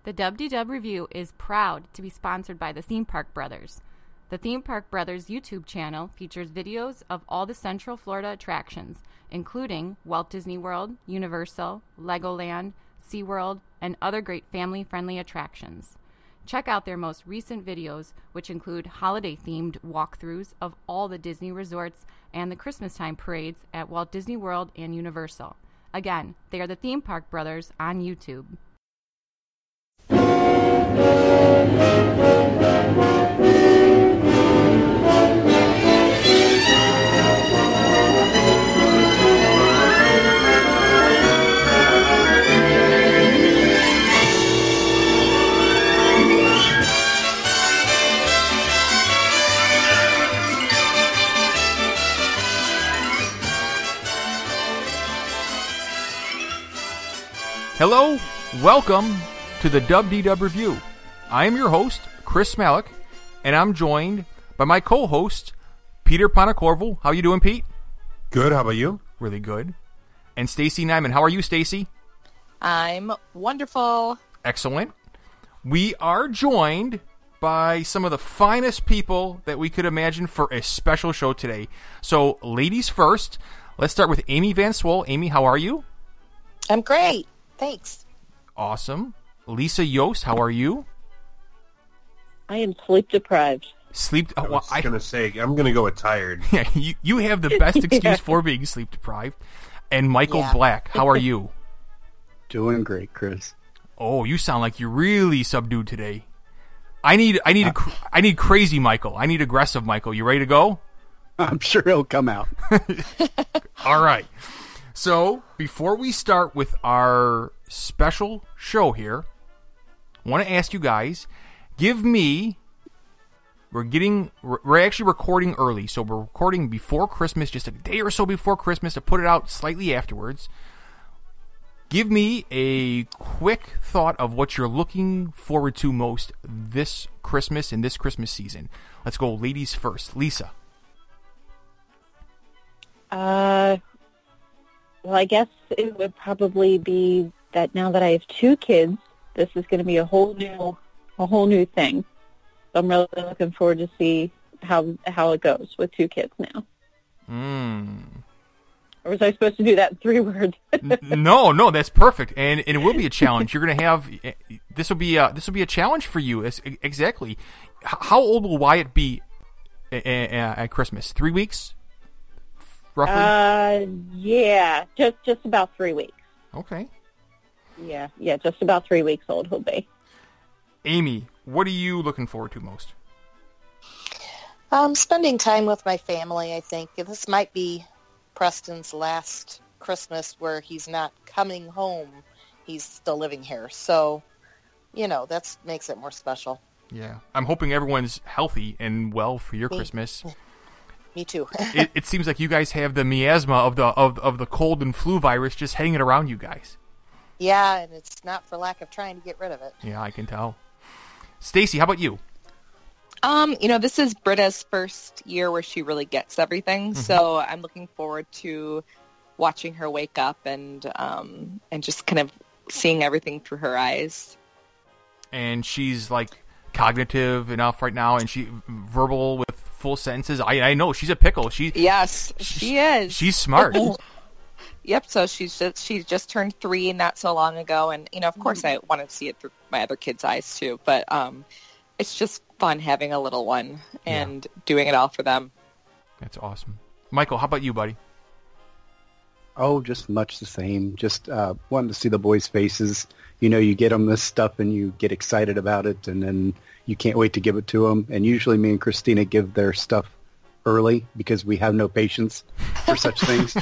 The WDW Review is proud to be sponsored by the Theme Park Brothers. The Theme Park Brothers YouTube channel features videos of all the Central Florida attractions, including Walt Disney World, Universal, Legoland, SeaWorld, and other great family-friendly attractions. Check out their most recent videos, which include holiday-themed walkthroughs of all the Disney resorts and the Christmastime parades at Walt Disney World and Universal. Again, they are the Theme Park Brothers on YouTube. Hello, welcome to the WDW Review. I am your host, Chris Malik, and I'm joined by my co-host, Peter Panacorvo. How you doing, Pete? Good, how about you? Really good. And Stacy Nyman. How are you, Stacy? I'm wonderful. Excellent. We are joined by some of the finest people that we could imagine for a special show today. So, ladies first, let's start with Amy Van Swol. Amy, how are you? I'm great. Thanks. Awesome. Lisa Yost, how are you? I am sleep deprived. I was going to say, I'm going to go with tired. Yeah, you have the best excuse for being sleep deprived. And Michael Black, how are you? Doing great, Chris. Oh, you sound like you're really subdued today. I need crazy Michael. I need aggressive Michael. You ready to go? I'm sure he'll come out. All right. So, before we start with our special show here, I want to ask you guys, we're actually recording early, so we're recording before Christmas, just a day or so before Christmas to put it out slightly afterwards. Give me a quick thought of what you're looking forward to most this Christmas and this Christmas season. Let's go ladies first. Lisa. Well, I guess it would probably be that now that I have two kids, this is going to be a whole new thing. So I'm really looking forward to see how it goes with two kids now. Or was I supposed to do that in 3 words? No, that's perfect, and it will be a challenge. You're going to have this will be a challenge for you. Exactly. How old will Wyatt be at Christmas? 3 weeks, roughly. Yeah, just about 3 weeks. Okay. Yeah, just about 3 weeks old he'll be. Amy, what are you looking forward to most? Spending time with my family, I think. This might be Preston's last Christmas where he's not coming home. He's still living here. So, that makes it more special. Yeah. I'm hoping everyone's healthy and well for your Christmas. Me too. it seems like you guys have the miasma of the cold and flu virus just hanging around you guys. Yeah, and it's not for lack of trying to get rid of it. Yeah, I can tell. Stacy, how about you? This is Britta's first year where she really gets everything, so I'm looking forward to watching her wake up and just kind of seeing everything through her eyes. And she's like cognitive enough right now, and she verbal with full sentences. I know she's a pickle. Yes, she is. She's smart. Yep. So she just turned 3 not so long ago, and of course I wanted to see it through my other kids' eyes too. But it's just fun having a little one and doing it all for them. That's awesome. Michael, how about you, buddy? Oh, just much the same. Just wanting to see the boys' faces. You get them this stuff and you get excited about it, and then you can't wait to give it to them. And usually me and Christina give their stuff early because we have no patience for such things.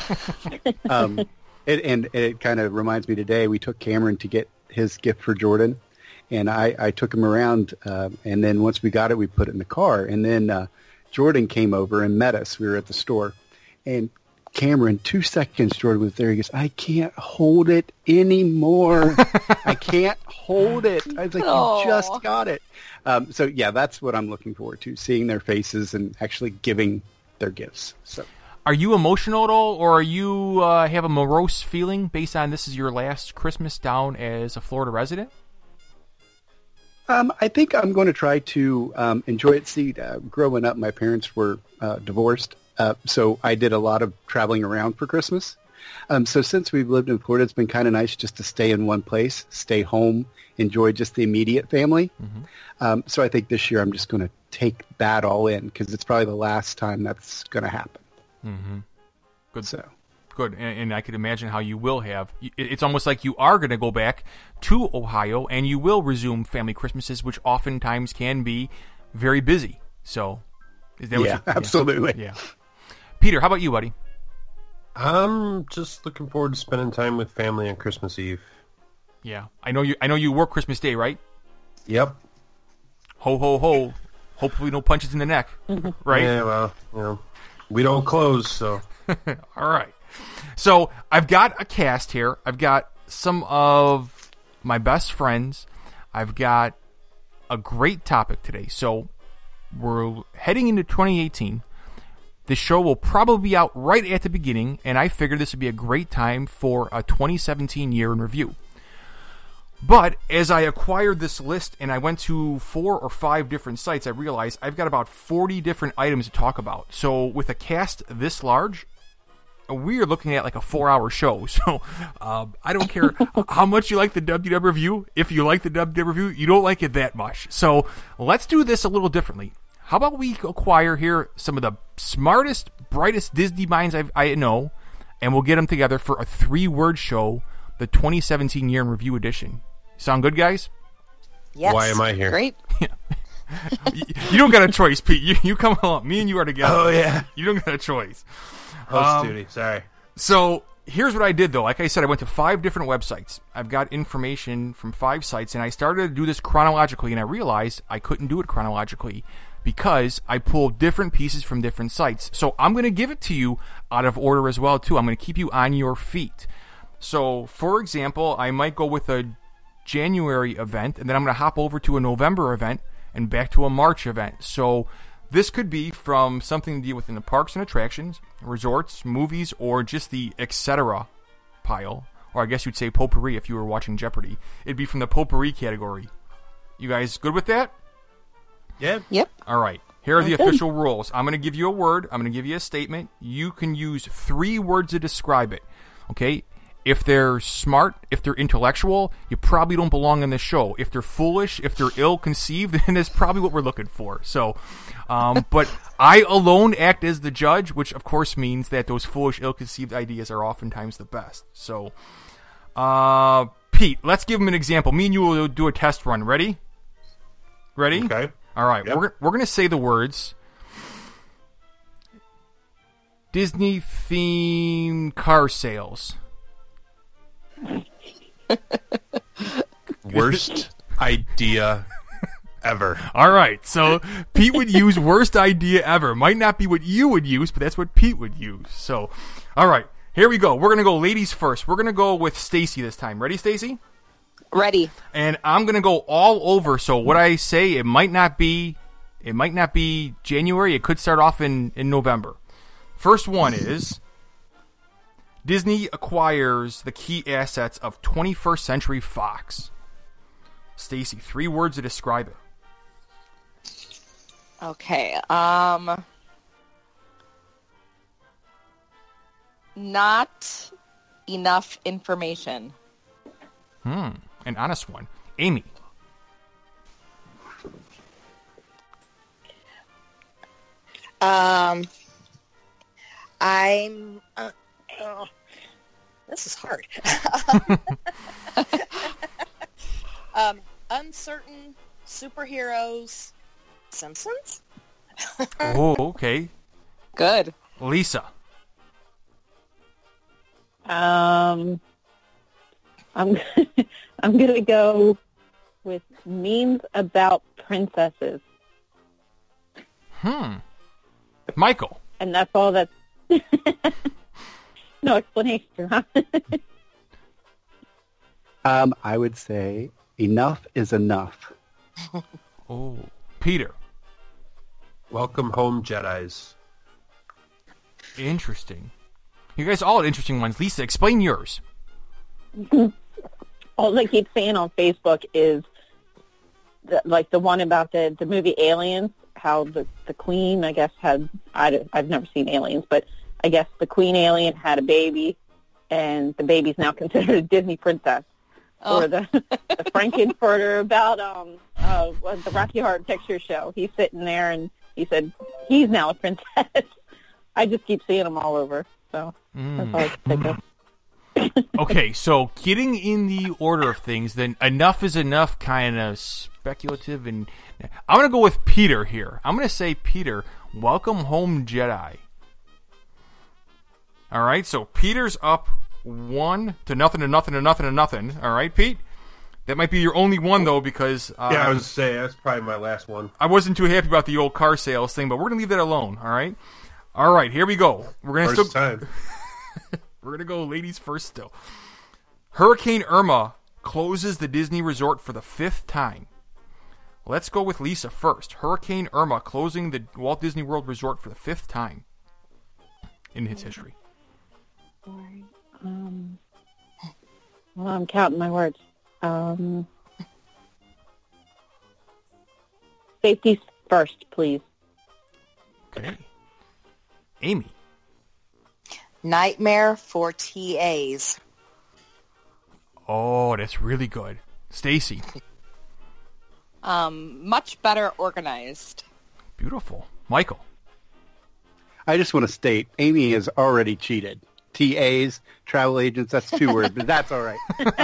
It kind of reminds me today, we took Cameron to get his gift for Jordan, and I took him around, and then once we got it, we put it in the car. And then Jordan came over and met us. We were at the store, and Cameron, 2 seconds, Jordan was there. He goes, I can't hold it anymore. I can't hold it. I was like, you just got it. So, yeah, that's what I'm looking forward to, seeing their faces and actually giving their gifts. So, are you emotional at all, or are you have a morose feeling based on this is your last Christmas down as a Florida resident? I think I'm going to try to enjoy it. See, growing up, my parents were divorced, so I did a lot of traveling around for Christmas. So since we've lived in Florida, it's been kind of nice just to stay in one place, stay home, enjoy just the immediate family. Mm-hmm. So I think this year I'm just going to take that all in because it's probably the last time that's going to happen. Mm-hmm. Good. So. Good, and I could imagine how you will have. It's almost like you are going to go back to Ohio, and you will resume family Christmases, which oftentimes can be very busy. So, is that what you, absolutely. Yeah. Peter, how about you, buddy? I'm just looking forward to spending time with family on Christmas Eve. Yeah, I know you work Christmas Day, right? Yep. Ho ho ho! Hopefully, no punches in the neck, right? Yeah, well, we don't close, so. All right. So I've got a cast here. I've got some of my best friends. I've got a great topic today. So we're heading into 2018. The show will probably be out right at the beginning, and I figured this would be a great time for a 2017 year in review. But as I acquired this list and I went to 4 or 5 different sites, I realized I've got about 40 different items to talk about. So with a cast this large, we are looking at like a 4-hour show. So I don't care how much you like the WW review. If you like the WW review, you don't like it that much. So let's do this a little differently. How about we acquire here some of the smartest, brightest Disney minds I know, and we'll get them together for a 3-word show, the 2017 Year in Review edition. Sound good, guys? Yes. Why am I here? Great. You don't got a choice, Pete. You come along. Me and you are together. Oh, yeah. You don't got a choice. Host duty, sorry. So here's what I did, though. Like I said, I went to 5 different websites. I've got information from 5 sites, and I started to do this chronologically, and I realized I couldn't do it chronologically because I pulled different pieces from different sites. So I'm going to give it to you out of order as well, too. I'm going to keep you on your feet. So, for example, I might go with a January event, and then I'm going to hop over to a November event and back to a March event. So this could be from something to do within the parks and attractions, resorts, movies, or just the etc. pile. Or I guess you'd say potpourri if you were watching Jeopardy. It'd be from the potpourri category. You guys good with that? Yeah. Yep. All right. Here are the official rules. I'm going to give you a word. I'm going to give you a statement. You can use 3 words to describe it. Okay? If they're smart, if they're intellectual, you probably don't belong on this show. If they're foolish, if they're ill-conceived, then that's probably what we're looking for. So, but I alone act as the judge, which of course means that those foolish, ill-conceived ideas are oftentimes the best. So, Pete, let's give him an example. Me and you will do a test run. Ready? Ready? Okay. All right. Yep. We're going to say the words Disney-themed car sales. Worst idea ever. All right, so Pete would use worst idea ever. Might not be what you would use, but that's what Pete would use. So, all right, here we go. We're going to go ladies first. We're going to go with Stacy this time. Ready, Stacy? Ready. And I'm going to go all over. So what I say, it might not be January. It could start off in November. First one is Disney acquires the key assets of 21st Century Fox. Stacy, 3 words to describe it. Okay. Not enough information. An honest one. Amy. This is hard. Uncertain superheroes. Simpsons? Oh, okay. Good. Lisa. I'm gonna go with memes about princesses. Michael. And that's all that's no explanation, huh? I would say enough is enough. Oh, Peter. Welcome home, Jedis. Interesting. You guys all had interesting ones. Lisa, explain yours. All they keep saying on Facebook is like the one about the movie Aliens, how the queen, I guess, I've never seen Aliens, but I guess the queen alien had a baby, and the baby's now considered a Disney princess. Or the Frankenfurter about the Rocky Horror Picture Show. He's sitting there, and he said he's now a princess. I just keep seeing them all over, so that's all I can think of. Okay, so getting in the order of things, then enough is enough, kind of speculative, and I'm going to go with Peter here. I'm going to say, Peter, welcome home, Jedi. All right, so Peter's up 1 to nothing. All right, Pete? That might be your only one, though, because... I was saying, that's probably my last one. I wasn't too happy about the old car sales thing, but we're going to leave that alone, all right? All right, here we go. We're going to time. We're going to go ladies first still. Hurricane Irma closes the Disney resort for the 5th time. Let's go with Lisa first. Hurricane Irma closing the Walt Disney World Resort for the 5th time in its history. Well, I'm counting my words. Safety first, please. Okay. Amy. Nightmare for TAs. Oh, that's really good. Stacy. Much better organized. Beautiful. Michael. I just want to state, Amy has already cheated. TAs, travel agents, that's 2 words, but that's all right.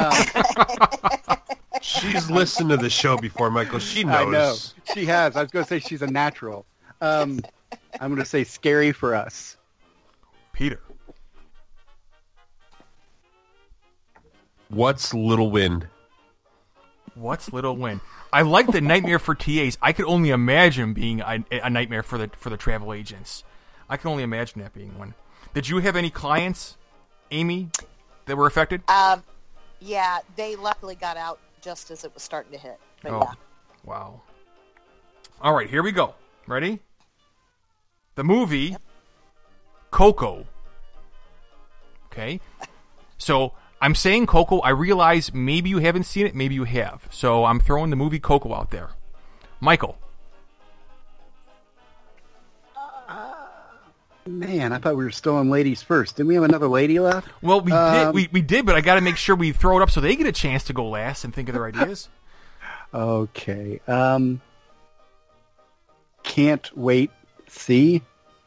She's listened to the show before, Michael. She knows. I know. She has. I was going to say she's a natural. I'm going to say scary for us. Peter. What's Little Wind? What's Little Wind? I like the nightmare for TAs. I could only imagine being a nightmare for the travel agents. I can only imagine that being one. Did you have any clients, Amy, that were affected? Yeah, they luckily got out just as it was starting to hit. But oh, yeah. Wow. All right, here we go. Ready? The movie Coco. Okay? So I'm saying Coco. I realize maybe you haven't seen it, maybe you have. So I'm throwing the movie Coco out there. Michael. Man, I thought we were still on ladies first. Didn't we have another lady left? Well, we did. We did, but I got to make sure we throw it up so they get a chance to go last and think of their ideas. Okay. Can't wait. See?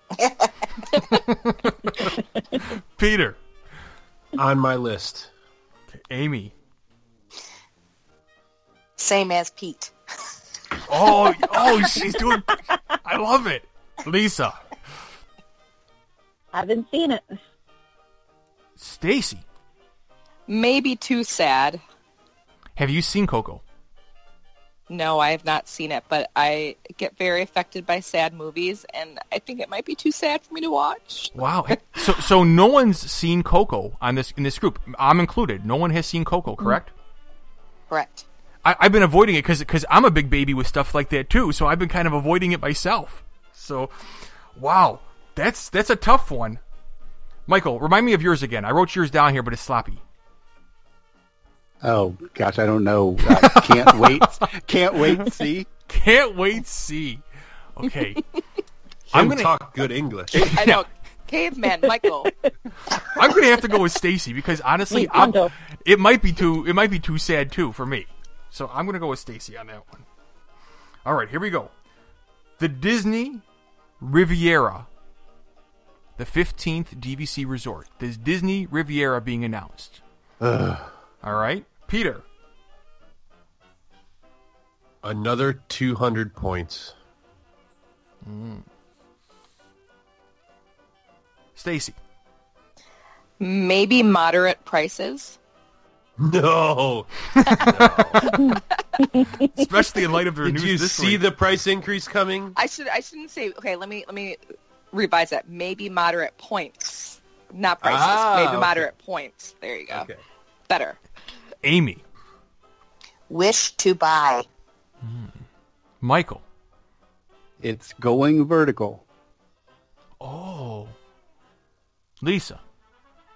Peter. On my list. Okay, Amy. Same as Pete. Oh, she's doing... I love it. Lisa. I haven't seen it. Stacy. Maybe too sad. Have you seen Coco? No, I have not seen it, but I get very affected by sad movies, and I think it might be too sad for me to watch. Wow. So no one's seen Coco in this group. I'm included. No one has seen Coco, correct? Correct. I've been avoiding it because I'm a big baby with stuff like that too, so I've been kind of avoiding it myself. So, wow. That's a tough one. Michael, remind me of yours again. I wrote yours down here, but it's sloppy. Oh, gosh, I don't know. Can't wait. Can't wait, see? Can't wait, see. Okay. I'm going to talk good English. I know. Caveman, Michael. I'm going to have to go with Stacy because honestly, it might be too sad too for me. So I'm going to go with Stacy on that one. All right, here we go. The Disney Riviera, the 15th DVC resort. There's Disney Riviera being announced. All right, Peter. Another 200 points. Stacy. Maybe moderate prices. No. Especially in light of their news. Did you see the price increase coming? I shouldn't say. Okay, let me revise that. Maybe moderate points, not prices. Maybe moderate points. There you go. Okay. Better. Amy. Wish to buy. Michael. It's going vertical. Oh. Lisa.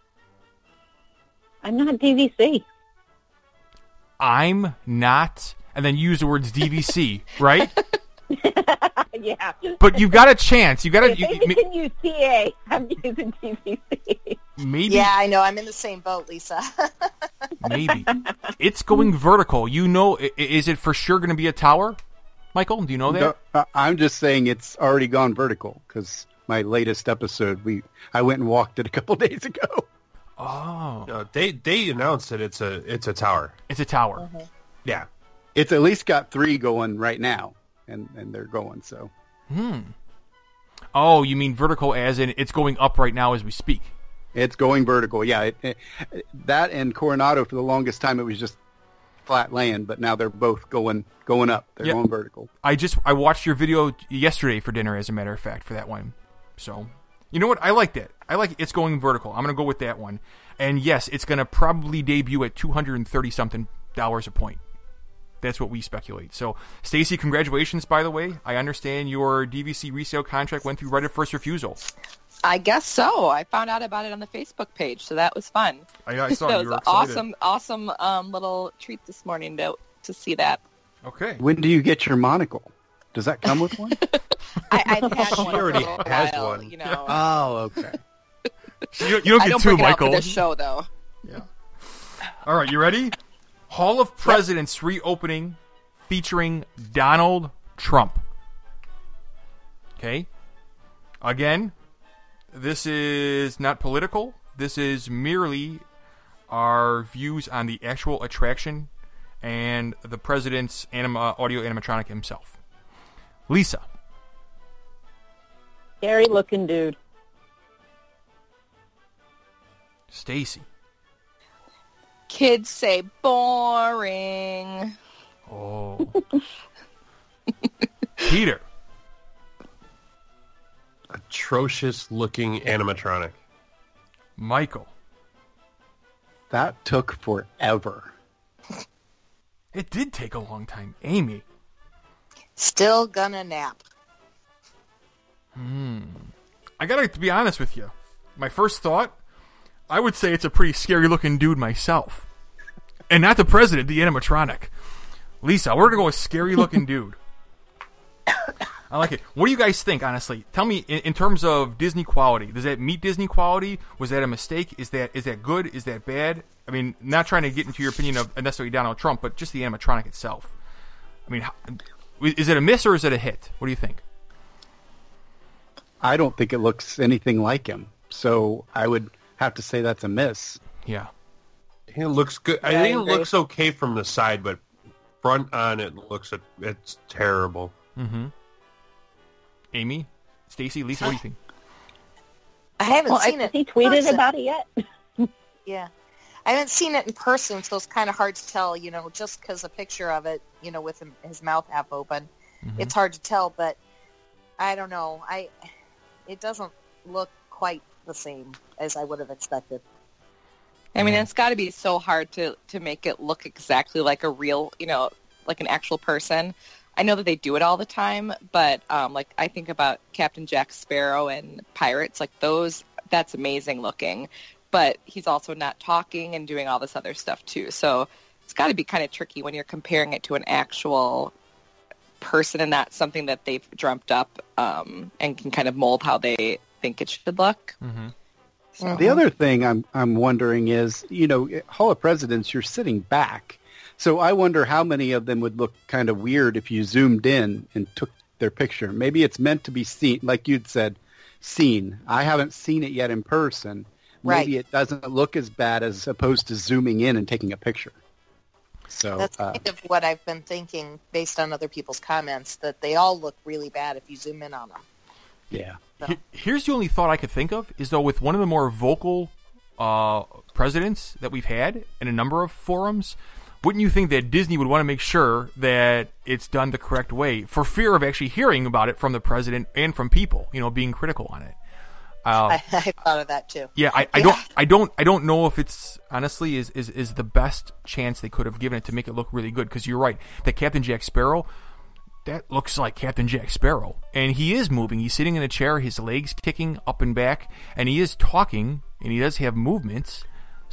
I'm not DVC. I'm not and then you use the words DVC, right? Yeah. But you've got a chance. You got to If they can use CA, I'm using TVC. maybe. Yeah, I know. I'm in the same boat, Lisa. Maybe it's going vertical. You know, is it for sure going to be a tower, Michael? Do you know that? No, I'm just saying it's already gone vertical because my latest episode, I went and walked it a couple days ago. Oh, They announced that it's a tower. it's a tower. Mm-hmm. Yeah. It's at least got 3 going right now, and they're going. So Oh, you mean vertical as in it's going up right now as we speak? it's going vertical. Yeah, that and Coronado for the longest time it was just flat land, but now they're both going up. They're Yep. going vertical. I watched your video yesterday for dinner, as a matter of fact, for that one. So, you know what? I like that. I like it's going vertical. I'm going to go with that one. And yes, it's going to probably debut at $230-something a point. That's what we speculate. So, Stacy, congratulations, by the way. I understand your DVC resale contract went through right of first refusal. I guess so. I found out about it on the Facebook page, so that was fun. I saw That you was were an excited. awesome little treat this morning to see that. Okay. When do you get your monocle? Does that come with one? I've had She one already for a has while, one. You know. Oh, okay. You don't I get don't two, bring it out Michael. for this show, though. Yeah. All right, you ready? Hall of Presidents reopening featuring Donald Trump. Okay? Again, this is not political. This is merely our views on the actual attraction and the president's audio animatronic himself. Lisa. Scary looking dude. Stacy. Kids say boring. Oh. Peter. Atrocious looking animatronic. Michael. That took forever. It did take a long time. Amy. Still gonna nap. I gotta be honest with you. My first thought, I would say it's a pretty scary looking dude myself. And not the president, the animatronic. Lisa, we're gonna go with scary looking dude. I like it. What do you guys think, honestly? Tell me, in terms of Disney quality, does that meet Disney quality? Was that a mistake? Is that good? Is that bad? I mean, not trying to get into your opinion of necessarily Donald Trump, but just the animatronic itself. I mean, is it a miss or is it a hit? What do you think? I don't think it looks anything like him, so I would have to say that's a miss. Yeah. It looks good. I think it looks okay from the side, but front on it's terrible. Mm-hmm. Amy, Stacy, Lisa, what do you think? I haven't seen Has it. he in tweeted person. about it yet? Yeah. I haven't seen it in person, so it's kind of hard to tell, just because a picture of it, with his mouth half open. Mm-hmm. It's hard to tell, but I don't know. It doesn't look quite the same as I would have expected. I mean, it's got to be so hard to make it look exactly like a real, like an actual person. I know that they do it all the time, but like I think about Captain Jack Sparrow and Pirates, like those, that's amazing looking. But he's also not talking and doing all this other stuff too. So it's got to be kind of tricky when you're comparing it to an actual person and not something that they've dreamt up and can kind of mold how they think it should look. Mm-hmm. So, The other thing I'm wondering is, Hall of Presidents, you're sitting back. So I wonder how many of them would look kind of weird if you zoomed in and took their picture. Maybe it's meant to be seen, like you'd said, seen. I haven't seen it yet in person. Maybe Right. it doesn't look as bad as opposed to zooming in and taking a picture. So That's kind of what I've been thinking based on other people's comments, that they all look really bad if you zoom in on them. yeah. Here's the only thought I could think of is, though, with one of the more vocal presidents that we've had in a number of forums, wouldn't you think that Disney would want to make sure that it's done the correct way for fear of actually hearing about it from the president and from people, being critical on it? I thought of that too. Yeah, I don't know if it's honestly is the best chance they could have given it to make it look really good, because you're right, that Captain Jack Sparrow, that looks like Captain Jack Sparrow, and he is moving. He's sitting in a chair, his legs kicking up and back, and he is talking, and he does have movements.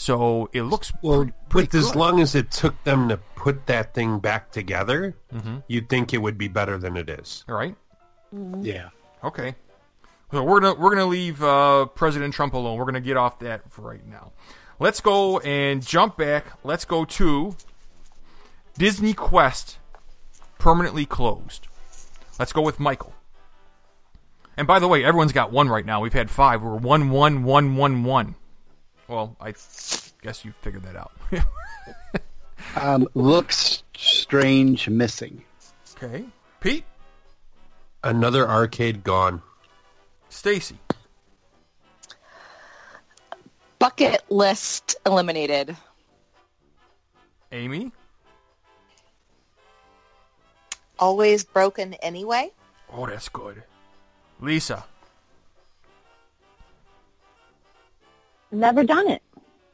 So it looks Well, pretty but as good. long as it took them to put that thing back together, you'd think it would be better than it is. All right. Yeah. Okay. So we're gonna leave President Trump alone. We're gonna get off that for right now. Let's go and jump back. Let's go to Disney Quest permanently closed. Let's go with Michael. And by the way, everyone's got one right now. We've had 5. We're 1-1-1-1-1. Well, I guess you figured that out. Looks strange missing. Okay. Pete? Another arcade gone. Stacy? Bucket list eliminated. Amy? Always broken anyway. Oh, that's good. Lisa? Never done it.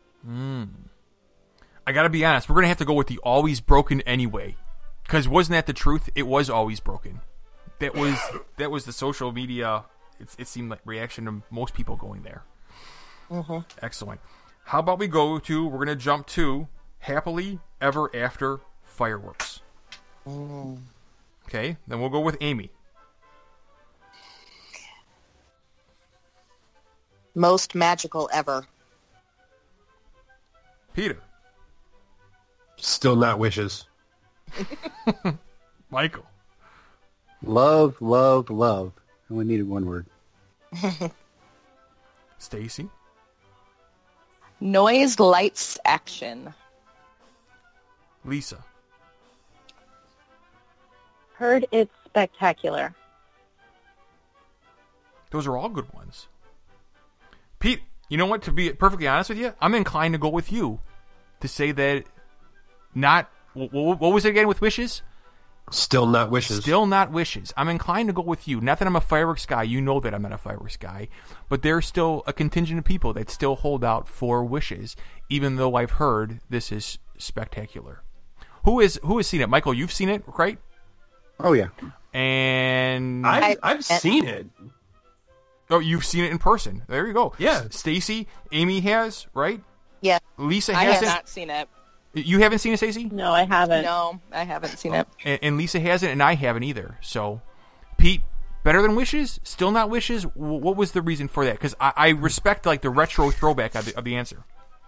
I gotta be honest, we're gonna have to go with the always broken anyway. Because wasn't that the truth? It was always broken. That was the social media, it seemed like reaction to most people going there. Mm-hmm. Excellent. How about we're gonna jump to Happily Ever After Fireworks. Okay, then we'll go with Amy. Most magical ever. Peter. Still not wishes. Michael. Love, love, love. I only needed one word. Stacy. Noise, lights, action. Lisa. Heard it's spectacular. Those are all good ones. Pete, you know what? To be perfectly honest with you, I'm inclined to go with you to say that not... What was it again with wishes? Still not wishes. Still not wishes. I'm inclined to go with you. Not that I'm a fireworks guy. You know that I'm not a fireworks guy. But there's still a contingent of people that still hold out for wishes, even though I've heard this is spectacular. Who has seen it? Michael, you've seen it, right? Oh, yeah. And... I've seen it. Oh, you've seen it in person. There you go. Yeah. Stacy, Amy has, right? Yeah. Lisa I hasn't. have not seen it. You haven't seen it, Stacy? No, I haven't. No, I haven't seen it. And Lisa hasn't, and I haven't either. So, Pete, better than wishes? Still not wishes? What was the reason for that? Because I respect like the retro throwback of the answer.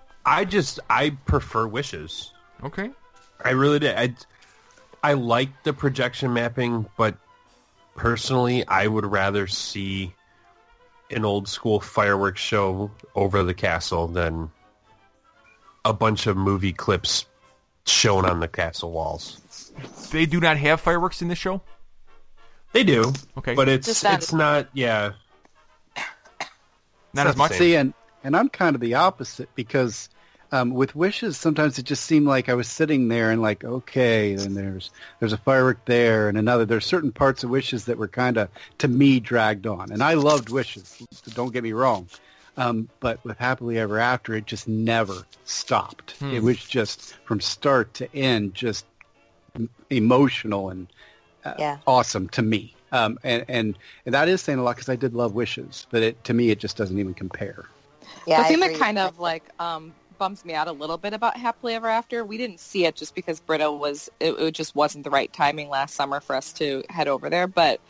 I prefer wishes. Okay. I really did. I like the projection mapping, but personally, I would rather see an old school fireworks show over the castle than a bunch of movie clips shown on the castle walls. They do not have fireworks in this show? They do. Okay. But it's not, yeah. Not as much? See, and I'm kind of the opposite because with wishes, sometimes it just seemed like I was sitting there and like, okay, then there's a firework there and another. There's certain parts of wishes that were kind of, to me, dragged on. And I loved wishes, don't get me wrong. But with Happily Ever After, it just never stopped. It was just from start to end, just emotional and awesome to me. And that is saying a lot because I did love wishes, but to me, it just doesn't even compare. Yeah, The thing I that agree. kind of like bums me out a little bit about Happily Ever After, we didn't see it just because Britta it just wasn't the right timing last summer for us to head over there. But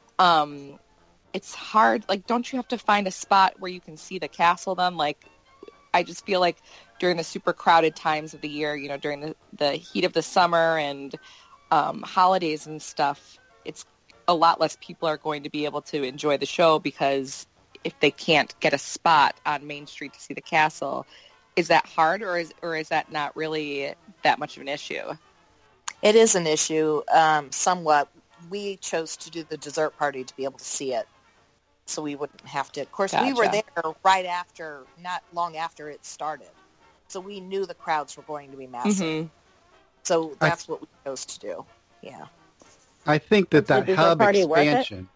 it's hard. Like, don't you have to find a spot where you can see the castle then? Like, I just feel like during the super crowded times of the year, you know, during the heat of the summer and holidays and stuff, it's a lot less people are going to be able to enjoy the show because if they can't get a spot on Main Street to see the castle, is that hard or is that not really that much of an issue? It is an issue, somewhat. We chose to do the dessert party to be able to see it, so we wouldn't have to. Of course, we were Gotcha. there right after, not long after it started, so we knew the crowds were going to be massive. Mm-hmm. So that's what we chose to do. Yeah. I think that Was the dessert hub party worth it? expansion.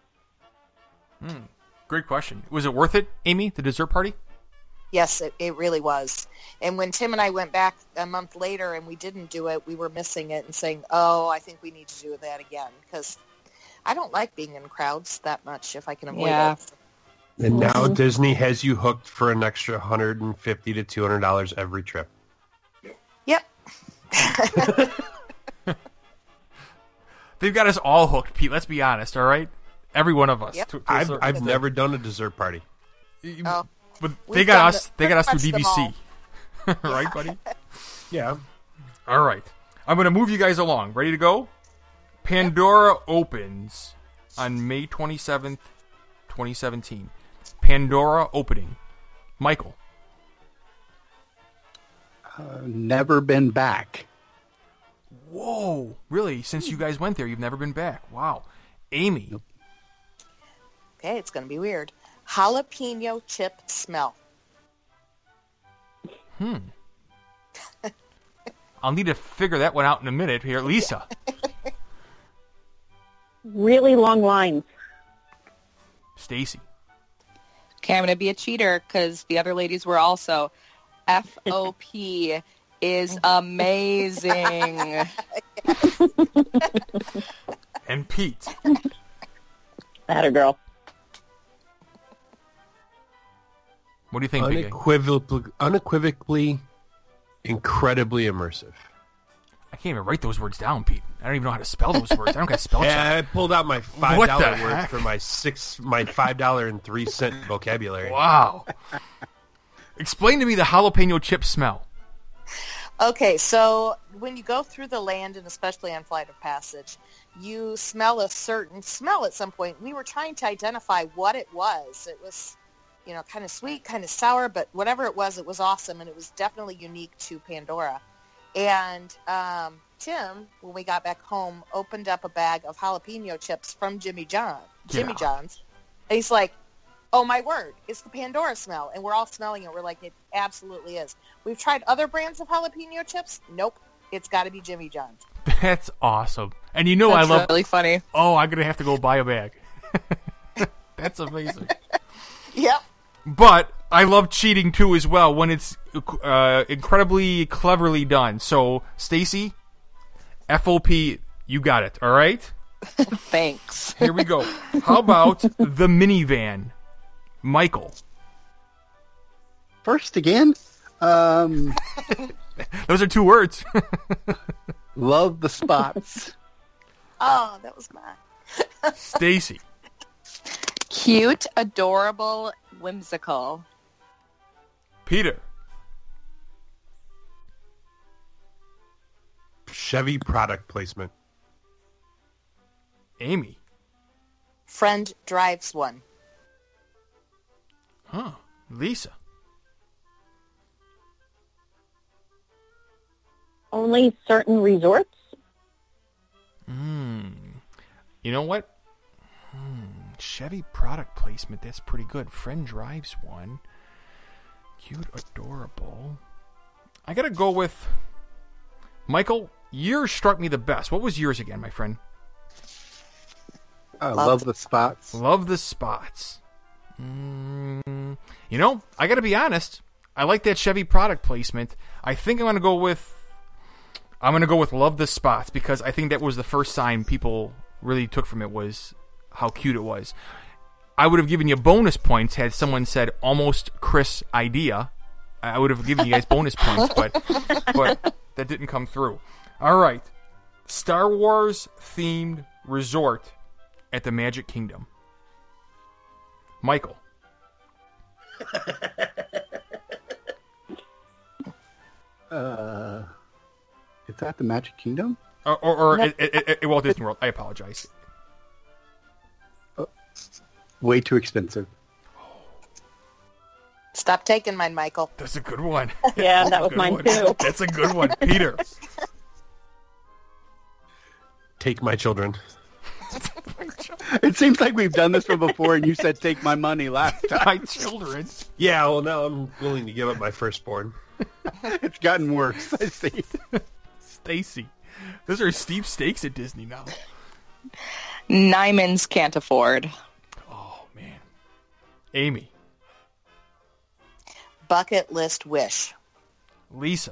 Great question. Was it worth it, Amy, the dessert party? Yes, it really was. And when Tim and I went back a month later and we didn't do it, we were missing it and saying, oh, I think we need to do that again. Because I don't like being in crowds that much if I can avoid Yeah. it. And now Disney has you hooked for an extra $150 to $200 every trip. Yep. They've got us all hooked, Pete. Let's be honest, all right? Every one of us. Yep. To a I've certain I've extent. never done a dessert party. Oh, But they We've got done us. They got us through pretty much them DVC, right, buddy? Yeah. All right. I'm going to move you guys along. Ready to go? Pandora opens on May 27th, 2017. Pandora opening. Michael. Never been back. Whoa. Really? Since you guys went there, you've never been back. Wow. Amy. okay, it's going to be weird. Jalapeno chip smell. I'll need to figure that one out in a minute here. Lisa. Really long lines. Stacy. Okay, I'm going to be a cheater because the other ladies were also. FOP is amazing. And Pete. That a girl. What do you think, PK? Unequivocally, incredibly immersive. I can't even write those words down, Pete. I don't even know how to spell those words. I don't got spell check. Yeah, I pulled out my What the $5 word heck? for my $5.03 vocabulary. Wow. Explain to me the jalapeno chip smell. Okay, so when you go through the land, and especially on Flight of Passage, you smell a certain smell at some point. We were trying to identify what it was. It was, kind of sweet, kind of sour, but whatever it was awesome, and it was definitely unique to Pandora. And Tim, when we got back home, opened up a bag of jalapeno chips from Jimmy John's, and he's like, oh, my word, it's the Pandora smell. And we're all smelling it. We're like, it absolutely is. We've tried other brands of jalapeno chips. Nope. It's got to be Jimmy John's. That's awesome. And I love... That's really funny. Oh, I'm going to have to go buy a bag. That's amazing. Yep. But I love cheating, too, as well, when it's incredibly cleverly done. So, Stacy, FOP, you got it, all right? Thanks. Here we go. How about the minivan? Michael. First again, Those are two words. love the spots. Oh, that was mine. Stacy. Cute, adorable, whimsical. Peter. Chevy product placement. Amy. Friend drives one. Huh. Lisa. Only certain resorts? You know what? Chevy product placement. That's pretty good. Friend drives one. Cute, adorable. I gotta go with... Michael, yours struck me the best. What was yours again, my friend? Love the spots. Love the spots. I gotta be honest. I like that Chevy product placement. I think I'm gonna go with love the spots, because I think that was the first sign people really took from it, was how cute it was. I would have given you bonus points had someone said almost Chris idea. I would have given you guys bonus points, but that didn't come through. All right. Star Wars themed resort at the Magic Kingdom. Michael. Is that the Magic Kingdom? Or at Walt Disney World. I apologize. Way too expensive. Stop taking mine, Michael. That's a good one. Yeah, that was Good mine one. too. That's a good one. Peter. Take my children. It seems like we've done this one before, and you said take my money last time. My children. Yeah, well, now I'm willing to give up my firstborn. It's gotten worse, I see. Stacy. Those are steep stakes at Disney now. Nyman's can't afford. Oh, man. Amy. Bucket list wish. Lisa.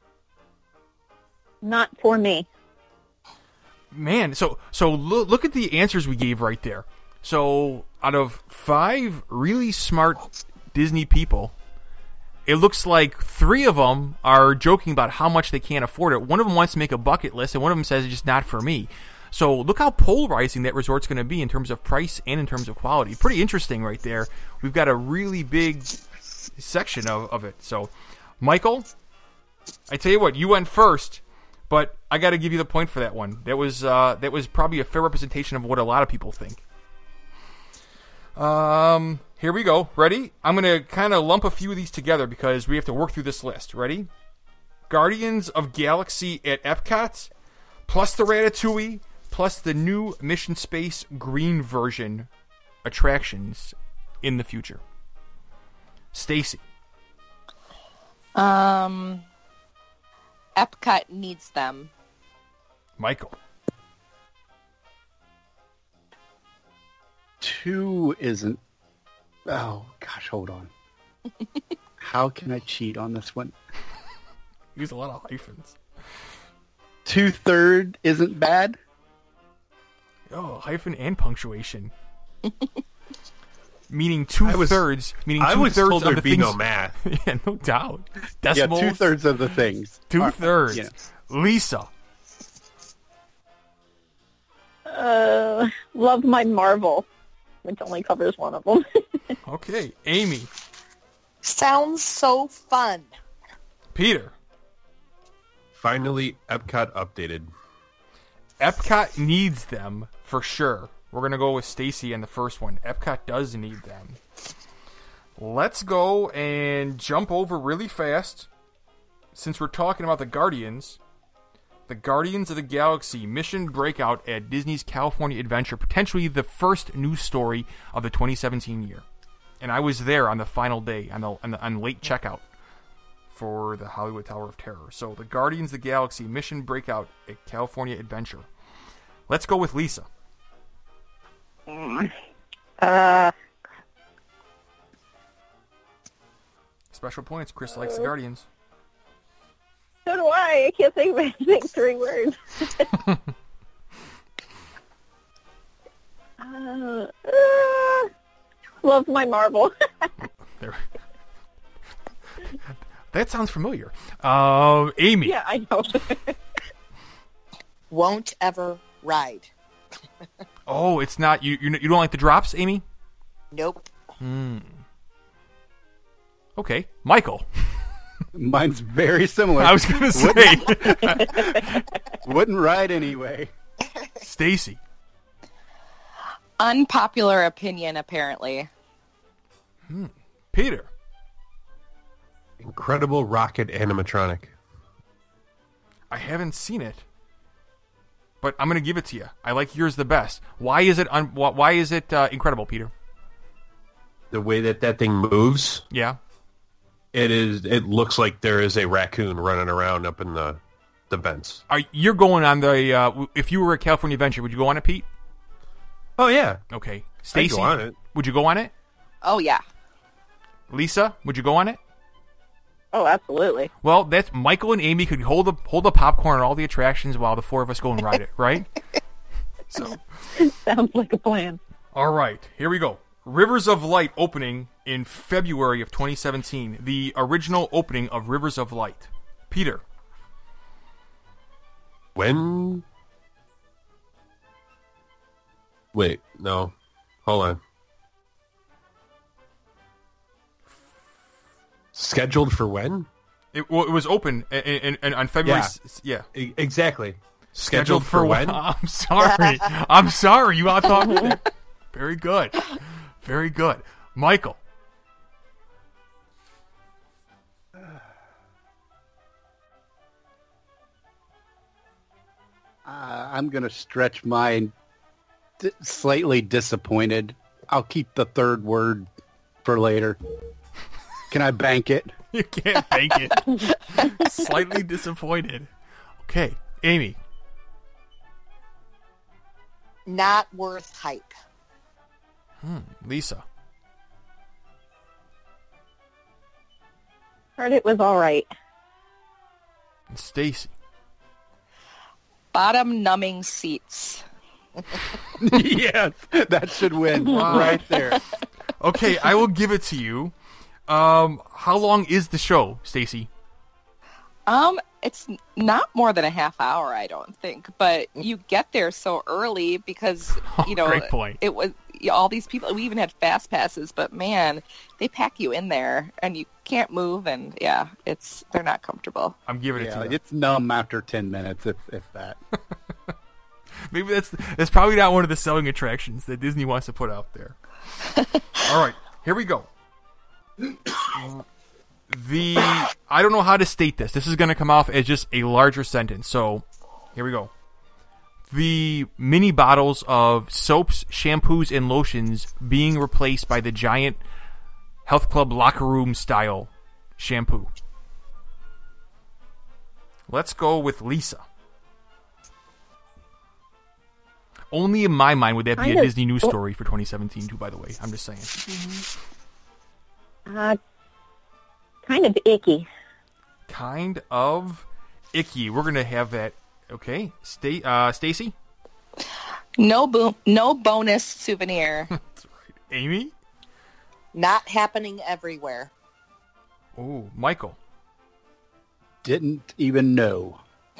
Not for me. Man, so look at the answers we gave right there. So, out of 5 really smart Disney people, it looks like 3 of them are joking about how much they can't afford it. One of them wants to make a bucket list, and one of them says it's just not for me. So, look how polarizing that resort's going to be in terms of price and in terms of quality. Pretty interesting right there. We've got a really big section of it. So, Michael, I tell you what, you went first, but I got to give you the point for that one. That was probably a fair representation of what a lot of people think. Here we go. Ready? I'm going to kind of lump a few of these together because we have to work through this list. Ready? Guardians of Galaxy at Epcot, plus the Ratatouille, plus the new Mission Space green version attractions in the future. Stacy. Epcot needs them. Michael. 2 isn't... Oh, gosh, hold on. How can I cheat on this one? Use a lot of hyphens. 2/3 isn't bad. Oh, hyphen and punctuation. Meaning 2/3. I was told of the there'd be things. no math. Yeah, no doubt. Decimals. Yeah, 2/3 of the things. 2/3. Yeah. Lisa. Love my Marvel, which only covers one of them. Okay, Amy. Sounds so fun. Peter. Finally, Epcot updated. Epcot needs them for sure. We're going to go with Stacy on the first one. Epcot does need them. Let's go and jump over really fast. Since we're talking about the Guardians of the Galaxy Mission Breakout at Disney's California Adventure, potentially the first news story of the 2017 year. And I was there on the final day, on late checkout for the Hollywood Tower of Terror. So the Guardians of the Galaxy Mission Breakout at California Adventure. Let's go with Lisa. Special points. Chris likes the Guardians. So do I. I can't think of anything 3 words. Love my Marvel. There. That sounds familiar. Amy. Yeah, I know. Won't ever ride. Oh, it's not you. You don't like the drops, Amy? Nope. Okay, Michael. Mine's very similar. I was going to say. Wouldn't ride anyway. Stacy. Unpopular opinion, apparently. Peter. Incredible Rocket animatronic. I haven't seen it, but I'm going to give it to you. I like yours the best. Why is it incredible, Peter? The way that thing moves, Yeah. it looks like there is a raccoon running around up in the vents. You're going on the if you were at California Adventure, would you go on it, Pete? Oh yeah. Okay. I'd Stacy, go on it. would you go on it? Oh, yeah. Lisa, would you go on it? Oh, absolutely. Well, that's Michael and Amy could hold the popcorn at all the attractions while the 4 of us go and ride it, right? So, Sounds like a plan. all right, here we go. Rivers of Light opening in February of 2017. The original opening of Rivers of Light. Peter. When? Wait, no. Hold on. Scheduled for when? It was open on February. Yeah. Exactly. Scheduled for when? I'm sorry. I'm sorry. You out-talked me. Very good. Very good. Michael. I'm going to stretch mine. Slightly disappointed. I'll keep the 3rd word for later. Can I bank it? You can't bank it. Slightly disappointed. Okay. Amy. Not worth hype. Lisa. Heard it was all right. And Stacy. Bottom numbing seats. Yes, that should win right there. Okay, I will give it to you. How long is the show, Stacy? It's not more than a half hour, I don't think. But you get there so early because, Great point. it was all these people. We even had fast passes, but man, they pack you in there and you can't move. And yeah, they're not comfortable. I'm giving it to Yeah, you. it's numb after 10 minutes, if that. Maybe that's probably not one of the selling attractions that Disney wants to put out there. All right, here we go. I don't know how to state this. This is going to come off as just a larger sentence. So, here we go. The mini bottles of soaps, shampoos, and lotions being replaced by the giant health club locker room style shampoo. Let's go with Lisa. Only in my mind would that be a Disney news story for 2017, too, by the way. I'm just saying. Kind of icky. Kind of icky. We're going to have that. Okay. Stacy? No bonus souvenir. That's right. Amy? Not happening everywhere. Oh, Michael. Didn't even know.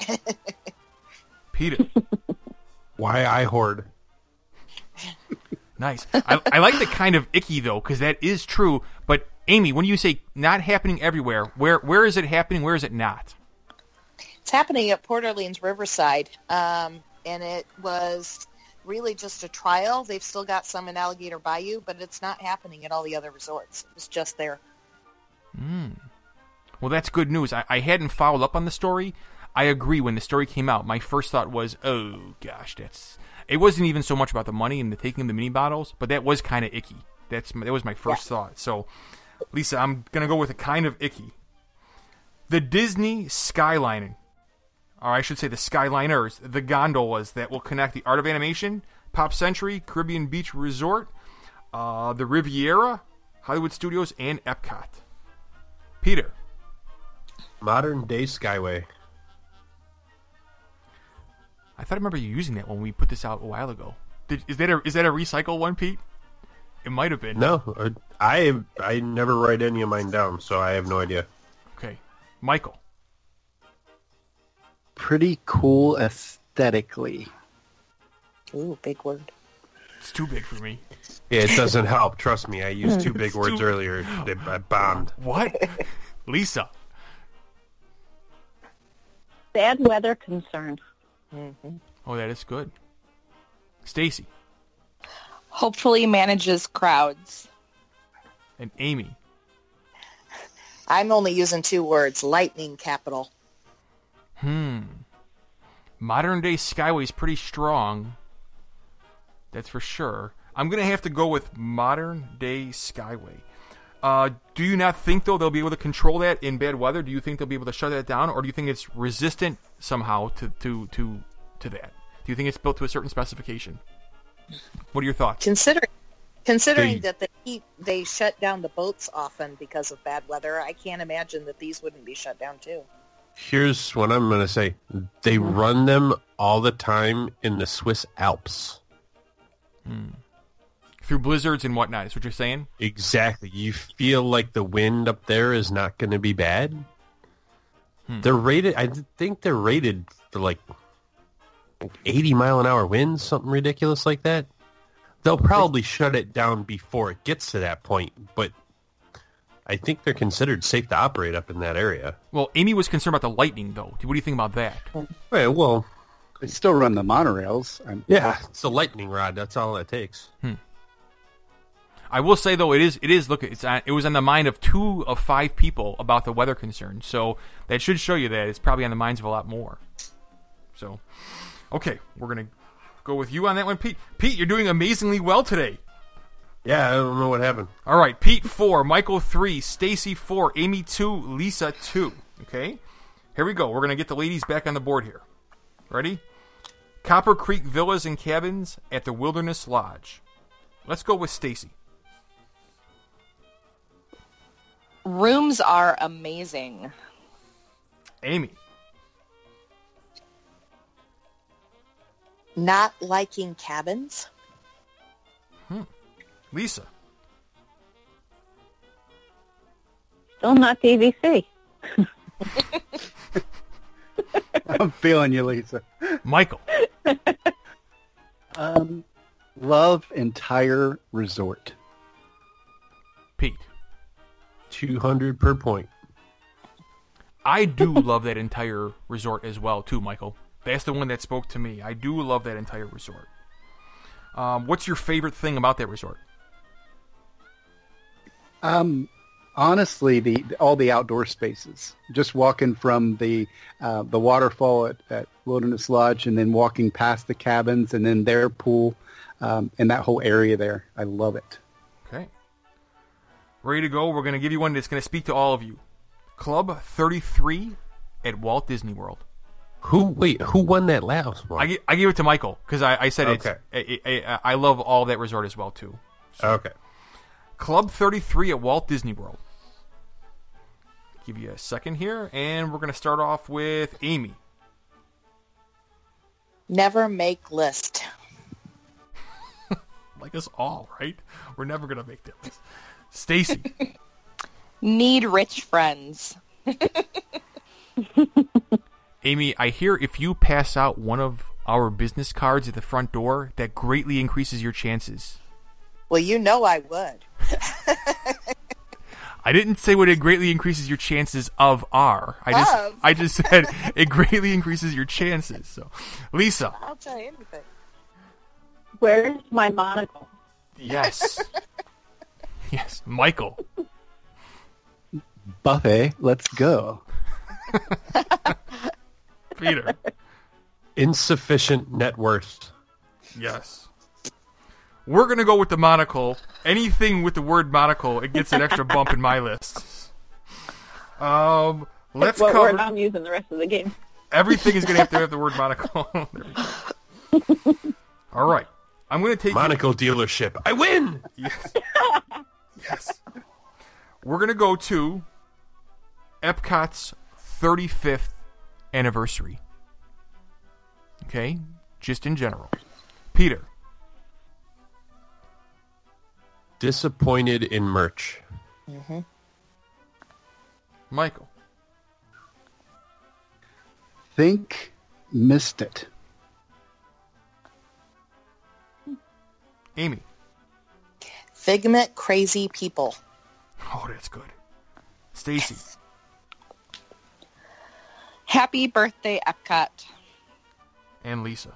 Peter. Why I hoard? Nice. I like the kind of icky, though, because that is true. But, Amy, when you say not happening everywhere, where is it happening? Where is it not? It's happening at Port Orleans Riverside, and it was really just a trial. They've still got some in Alligator Bayou, but it's not happening at all the other resorts. It was just there. Well, that's good news. I hadn't followed up on the story. I agree. When the story came out, my first thought was, oh, gosh, it wasn't even so much about the money and the taking of the mini bottles, but that was kind of icky. That was my first thought. So, Lisa, I'm going to go with a kind of icky. The Disney Skylining, or I should say the Skyliners, the gondolas that will connect the Art of Animation, Pop Century, Caribbean Beach Resort, the Riviera, Hollywood Studios, and Epcot. Peter. Modern day Skyway. I thought I remember you using that when we put this out a while ago. Is that a recycle one, Pete? It might have been. No, I never write any of mine down, so I have no idea. Okay. Michael. Pretty cool aesthetically. Ooh, big word. It's too big for me. Yeah, it doesn't help. Trust me, I used two big words earlier. I bombed. What? Lisa. Bad weather concern. Mm-hmm. Oh, that is good. Stacy. Hopefully manages crowds. And Amy. I'm only using two words, lightning capital. Modern day Skyway is pretty strong. That's for sure. I'm going to have to go with modern day Skyway. Do you not think, though, they'll be able to control that in bad weather? Do you think they'll be able to shut that down? Or do you think it's resistant somehow to that? Do you think it's built to a certain specification? What are your thoughts? Considering that they shut down the boats often because of bad weather, I can't imagine that these wouldn't be shut down too. Here's what I'm going to say. They run them all the time in the Swiss Alps. Through blizzards and whatnot, is what you're saying? Exactly. You feel like the wind up there is not going to be bad. They're rated, I think they're rated for like 80-mile-an-hour winds, something ridiculous like that. They'll probably shut it down before it gets to that point, but I think they're considered safe to operate up in that area. Well, Amy was concerned about the lightning, though. What do you think about that? Well, They still run the monorails. yeah, it's a lightning rod. That's all it takes. I will say, though, it is. Look, it was on the mind of 2 of 5 people about the weather concern. So that should show you that it's probably on the minds of a lot more. So, okay, we're gonna go with you on that one, Pete. Pete, you're doing amazingly well today. Yeah, I don't know what happened. All right, Pete 4, Michael 3, Stacy 4, Amy 2, Lisa 2. Okay, here we go. We're gonna get the ladies back on the board here. Ready? Copper Creek Villas and Cabins at the Wilderness Lodge. Let's go with Stacy. Rooms are amazing. Amy. Not liking cabins. Lisa. Still not DVC. I'm feeling you, Lisa. Michael. Love Entire Resort. Pete. 200 per point. I do love that entire resort as well, too, Michael. That's the one that spoke to me. I do love that entire resort. What's your favorite thing about that resort? Honestly, all the outdoor spaces. Just walking from the waterfall at Wilderness Lodge, and then walking past the cabins, and then their pool, and that whole area there. I love it. Okay. Ready to go? We're going to give you one that's going to speak to all of you. Club 33 at Walt Disney World. Who won that last one? I gave it to Michael because I said okay. I love all of that resort as well, too. So. Okay. Club 33 at Walt Disney World. Give you a second here, and we're going to start off with Amy. Never make list. Like us all, right? We're never going to make that list. Stacy. Need rich friends. Amy, I hear if you pass out one of our business cards at the front door, that greatly increases your chances. Well, you know I would. I didn't say what it greatly increases your chances of are. I just said it greatly increases your chances. So, Lisa. I'll tell you anything. Where's my monocle? Yes. Yes, Michael. Buffet, let's go. Peter. Insufficient net worth. Yes. We're going to go with the monocle. Anything with the word monocle, it gets an extra bump in my list. Let's what cover... word I'm using the rest of the game. Everything is going to have the word monocle. All right. I'm going to take Monocle dealership. I win! Yes. Yes. We're going to go to Epcot's 35th anniversary. Okay? Just in general. Peter. Disappointed in merch. Mm-hmm. Michael. Think missed it. Amy. Figment crazy people. Oh, that's good. Stacy. Happy birthday, Epcot. And Lisa.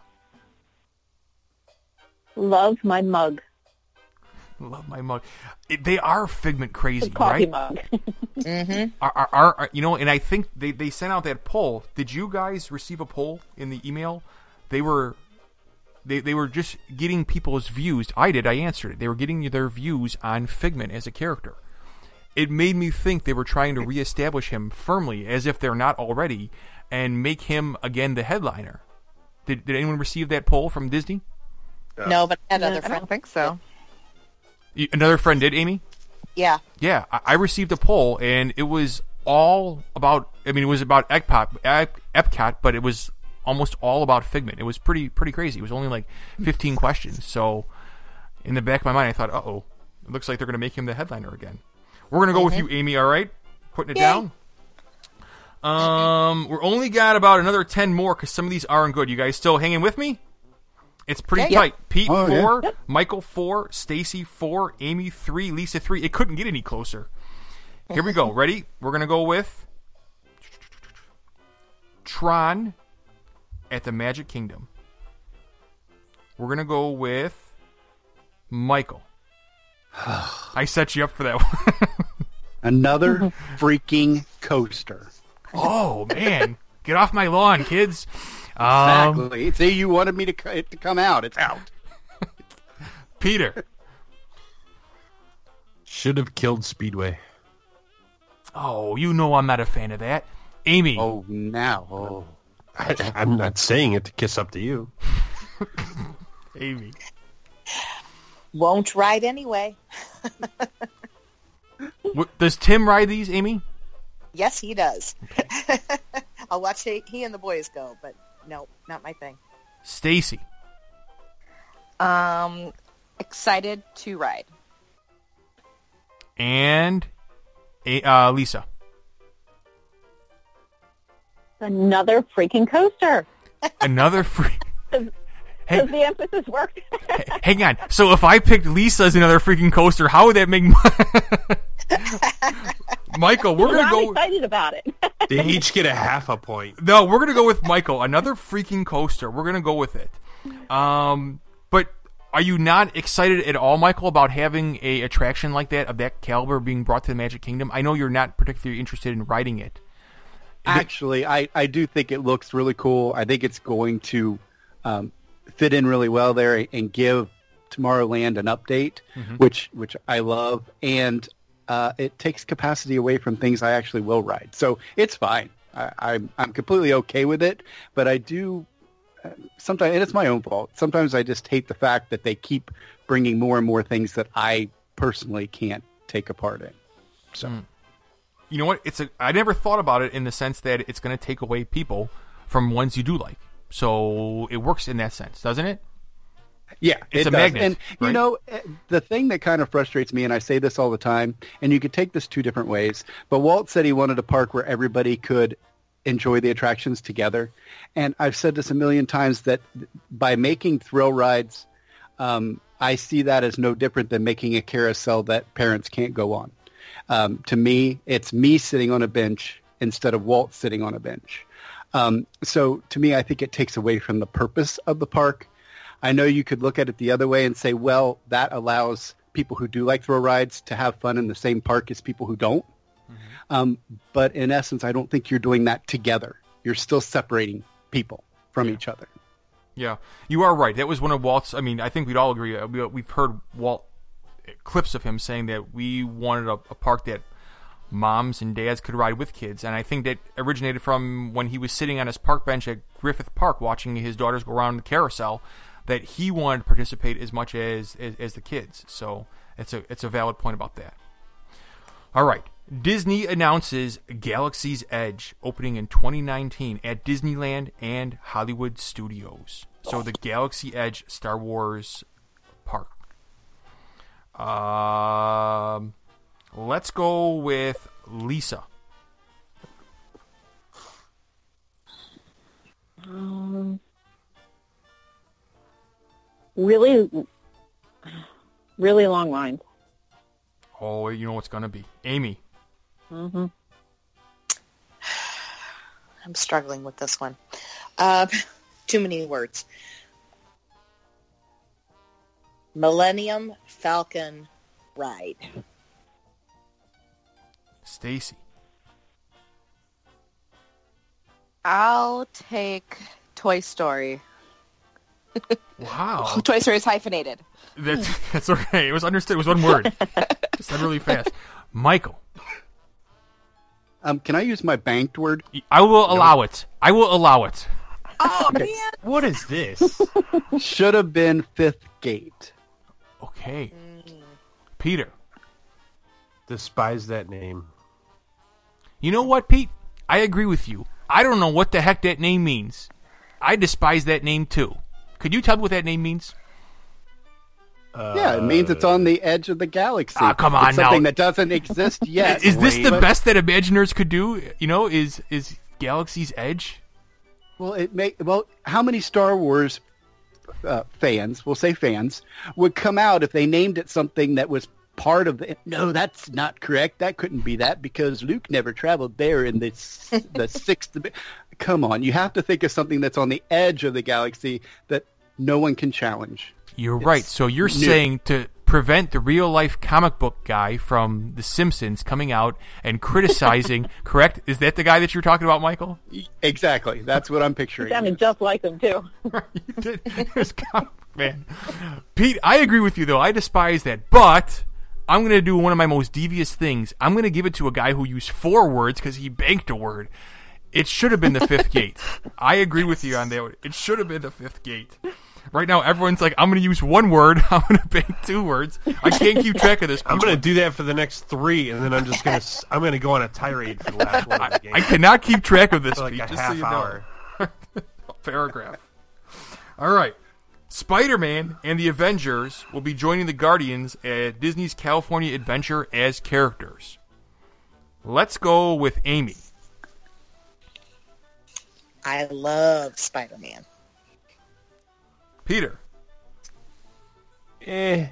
Love my mug. Love my mug. They are Figment crazy, The coffee right? mug. Mm-hmm. Are you know, and I think they sent out that poll. Did you guys receive a poll in the email? They were just getting people's views. I did. I answered it. They were getting their views on Figment as a character. It made me think they were trying to reestablish him firmly, as if they're not already, and make him again the headliner. Did anyone receive that poll from Disney? No, but I had other I friends. don't think so. Another friend did, Amy? Yeah. Yeah, I received a poll, and it was all about. I mean, it was about Epcot, but it was almost all about Figment. It was pretty crazy. It was only like 15 questions. So, in the back of my mind, I thought, "Uh-oh, it looks like they're going to make him the headliner again." We're going to go with you, Amy. All right, putting it down. We're only got about another 10 more because some of these aren't good. You guys still hanging with me? It's pretty tight. Pete 4, yeah. Michael 4, Stacy 4, Amy 3, Lisa 3. It couldn't get any closer. Here we go. Ready? We're going to go with Tron at the Magic Kingdom. We're going to go with Michael. I set you up for that one. Another freaking coaster. Oh, man. Get off my lawn, kids. Exactly. See, you wanted me to come out. It's out. Peter. Should have killed Speedway. Oh, you know I'm not a fan of that. Amy. Oh, now. Oh. I'm not saying it to kiss up to you. Amy. Won't ride anyway. Does Tim ride these, Amy? Yes, he does. I'll watch he and the boys go, but no, not my thing. Stacy. Excited to ride. And Lisa. Another freaking coaster. Another Does the emphasis work? Hang on. So if I picked Lisa as another freaking coaster, how would that make Michael, we're going to go... I'm excited about it. They each get a half a point. No, we're going to go with Michael. Another freaking coaster. We're going to go with it. But are you not excited at all, Michael, about having a attraction like that, of that caliber, being brought to the Magic Kingdom? I know you're not particularly interested in riding it. Actually, I do think it looks really cool. I think it's going to fit in really well there and give Tomorrowland an update, which I love. And it takes capacity away from things I actually will ride. So it's fine. I'm completely okay with it. But I do sometimes, and it's my own fault, sometimes I just hate the fact that they keep bringing more and more things that I personally can't take a part in. So. You know what? I never thought about it in the sense that it's going to take away people from ones you do like. So it works in that sense, doesn't it? Yeah, it's a does. magnet. And right? you know, the thing that kind of frustrates me, and I say this all the time, and you could take this two different ways, but Walt said he wanted a park where everybody could enjoy the attractions together. And I've said this a million times that by making thrill rides, I see that as no different than making a carousel that parents can't go on. To me, it's me sitting on a bench instead of Walt sitting on a bench. So to me, I think it takes away from the purpose of the park. I know you could look at it the other way and say, well, that allows people who do like thrill rides to have fun in the same park as people who don't. But in essence, I don't think you're doing that together. You're still separating people from each other. Yeah, you are right. That was one of Walt's, I mean, I think we'd all agree. We've heard Walt clips of him saying that we wanted a park that moms and dads could ride with kids, and I think that originated from when he was sitting on his park bench at Griffith Park watching his daughters go around the carousel, that he wanted to participate as much as the kids. So it's a valid point about that. All right, Disney announces Galaxy's Edge opening in 2019 at Disneyland and Hollywood Studios. So the Galaxy Edge Star Wars park. Let's go with Lisa. Really long lines. Oh, you know what's going to be. Amy. I'm struggling with this one. Too many words. Millennium Falcon ride. Stacy. I'll take Toy Story. Wow. Toy Story is hyphenated. That's okay. It was understood. It was one word. Just said really fast. Michael. Can I use my banked word? I will allow it. I will allow it. Oh, man. What is this? Should have been Fifth Gate. Okay. Peter. Despise that name. You know what, Pete? I agree with you. I don't know what the heck that name means. I despise that name, too. Could you tell me what that name means? Yeah, it means it's on the edge of the galaxy. Ah, come on it's something now. that doesn't exist yet. Is this the best that Imagineers could do? You know, is Galaxy's Edge? Well, how many Star Wars fans, we'll say fans, would come out if they named it something that was part of the... No, that's not correct. That couldn't be that because Luke never traveled there in the sixth... Come on, you have to think of something that's on the edge of the galaxy that no one can challenge. You're right. So you're saying to prevent the real-life comic book guy from The Simpsons coming out and criticizing, correct? Is that the guy that you're talking about, Michael? Exactly. That's what I'm picturing. It sounded just like him, too. You did. It's comic book man. Pete, I agree with you, though. I despise that. But I'm going to do one of my most devious things. I'm going to give it to a guy who used 4 words because he banked a word. It should have been the Fifth Gate. I agree with you on that one. It should have been the Fifth Gate. Right now, everyone's like, I'm going to use 1 word. I'm going to bank 2 words. I can't keep track of this. I'm going to do that for the next 3, and then I'm going to go on a tirade for the last one of the game. I cannot keep track of this, for like Pete, a just half so you hour. know. Paragraph. All right. Spider-Man and the Avengers will be joining the Guardians at Disney's California Adventure as characters. Let's go with Amy. I love Spider-Man. Peter. Eh.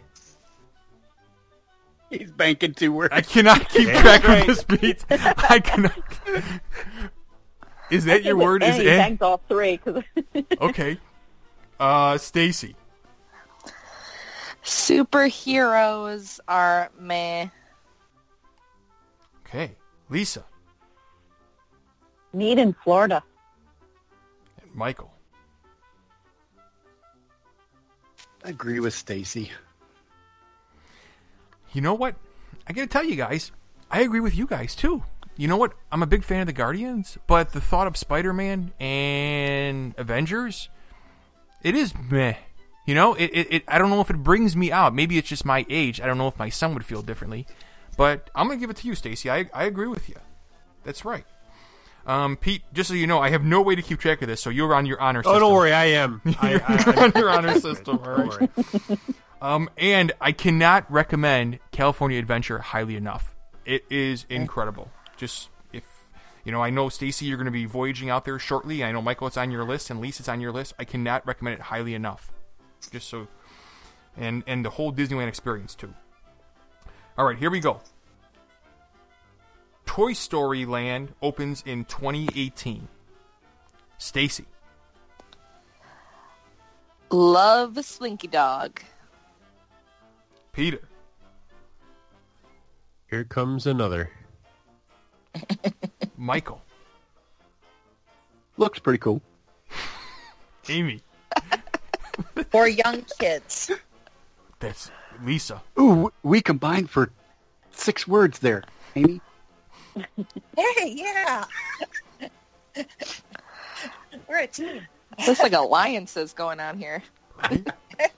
He's banking 2 words. I cannot keep track of this beat. I cannot. Is that your word? Is he it? banked all 3. Okay. Stacy. Superheroes are meh. Okay. Lisa. Need in Florida. And Michael. I agree with Stacy. You know what? I gotta tell you guys, I agree with you guys too. You know what? I'm a big fan of the Guardians, but the thought of Spider-Man and Avengers, it is meh. You know, I don't know if it brings me out. Maybe it's just my age. I don't know if my son would feel differently. But I'm going to give it to you, Stacy. I agree with you. That's right. Pete, just so you know, I have no way to keep track of this, so you're on your honor system. Oh, don't worry, I am. You're on your honor system, all right? Don't worry. And I cannot recommend California Adventure highly enough. It is incredible. Just, if, you know, I know, Stacy, you're going to be voyaging out there shortly. I know, Michael, it's on your list, and Lisa, it's on your list. I cannot recommend it highly enough. Just so, and the whole Disneyland experience, too. All right, here we go. Toy Story Land opens in 2018. Stacy. Love Slinky Dog. Peter. Here comes another. Michael. Looks pretty cool. Amy. For young kids. That's Lisa. Ooh, we combined for 6 words there, Amy. Hey, yeah. We're a team. Looks like alliances going on here. Right?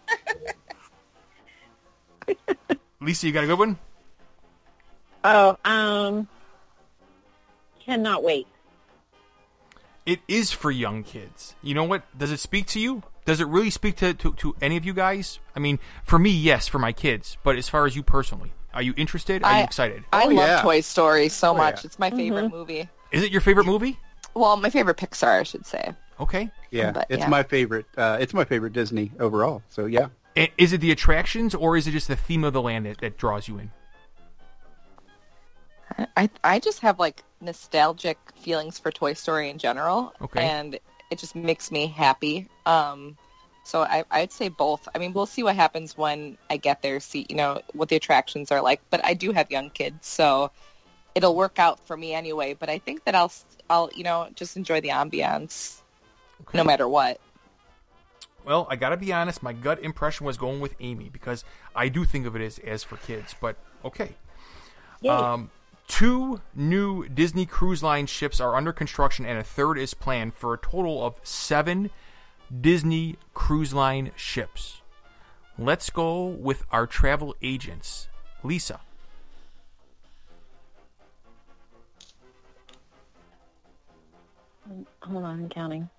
Lisa, you got a good one? Oh, cannot wait. It is for young kids. You know what? Does it speak to you? Does it really speak to any of you guys? I mean, for me, yes, for my kids. But as far as you personally, are you interested? Are you excited? I Oh, love yeah. Toy Story so much. yeah. It's my favorite movie. Is it your favorite movie? Well, my favorite Pixar, I should say. Okay. Yeah, But, it's yeah. my favorite. It's my favorite Disney overall. So yeah. And is it the attractions, or is it just the theme of the land that draws you in? I just have like nostalgic feelings for Toy Story in general, Okay. and it just makes me happy. So I'd say both. I mean, we'll see what happens when I get there, see what the attractions are like. But I do have young kids, so it'll work out for me anyway. But I think that I'll just enjoy the ambiance no matter what. Well, I got to be honest. My gut impression was going with Amy because I do think of it as for kids. But okay. Yay. 2 new Disney Cruise Line ships are under construction, and a third is planned for a total of 7 Disney Cruise Line ships. Let's go with our travel agents. Lisa. Hold on, I'm counting.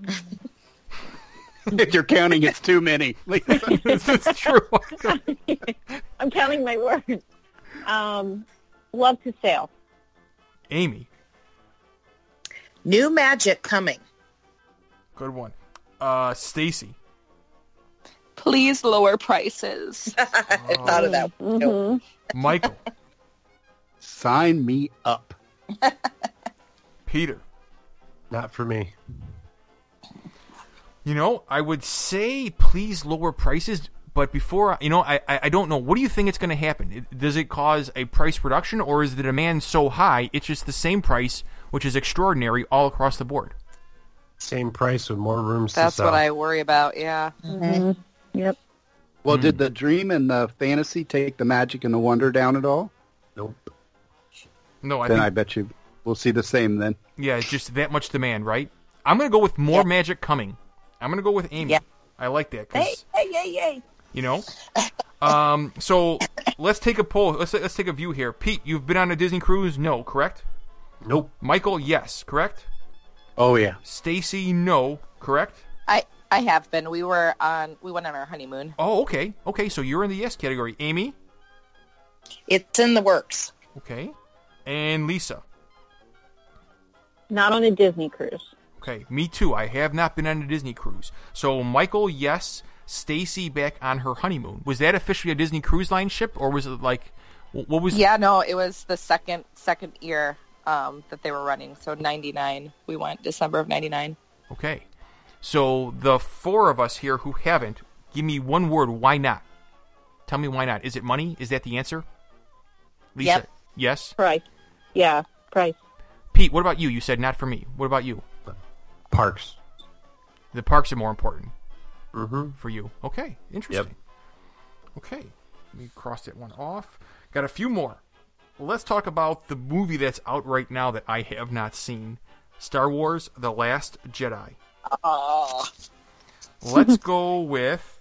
If you're counting, it's too many. This is true. I'm counting my words. Love to sail. Amy. New magic coming. Good one. Stacy. Please lower prices. I thought of that one, too. Mm-hmm. Michael. Sign me up. Peter. Not for me. You know, I would say please lower prices, but before, I don't know. What do you think it's going to happen? Does it cause a price reduction, or is the demand so high it's just the same price, which is extraordinary all across the board? Same price with more rooms That's to sell. what I worry about, yeah. Mm-hmm. Yep. Well, did the dream and the fantasy take the magic and the wonder down at all? Nope. No, I Then think I bet you we'll see the same then. yeah, it's just that much demand, right? I'm going to go with more magic coming. I'm going to go with Amy. Yeah. I like that because Hey. So let's take a poll. Let's take a view here. Pete, you've been on a Disney cruise? No, correct? Nope. Michael, yes, correct? Oh yeah. Stacy, no, correct? I have been. We went on our honeymoon. Oh, okay. Okay, so you're in the yes category. Amy? It's in the works. Okay. And Lisa? Not on a Disney cruise. Okay, me too. I have not been on a Disney cruise. So Michael, yes. Stacy back on her honeymoon. Was that officially a Disney Cruise Line ship, or was it like, what was? Yeah, no, it was the second year that they were running. So 99, we went December of 99. Okay, so the four of us here who haven't, give me one word. Why not? Tell me why not. Is it money? Is that the answer? Lisa, Yep. Yes. Price. Yeah, price. Pete, what about you? You said not for me. What about you? Parks. The parks are more important. Mm-hmm. For you. Okay, interesting. Yep. Okay, let me cross that one off. Got a few more. Well, let's talk about the movie that's out right now that I have not seen. Star Wars The Last Jedi. Oh. Let's go with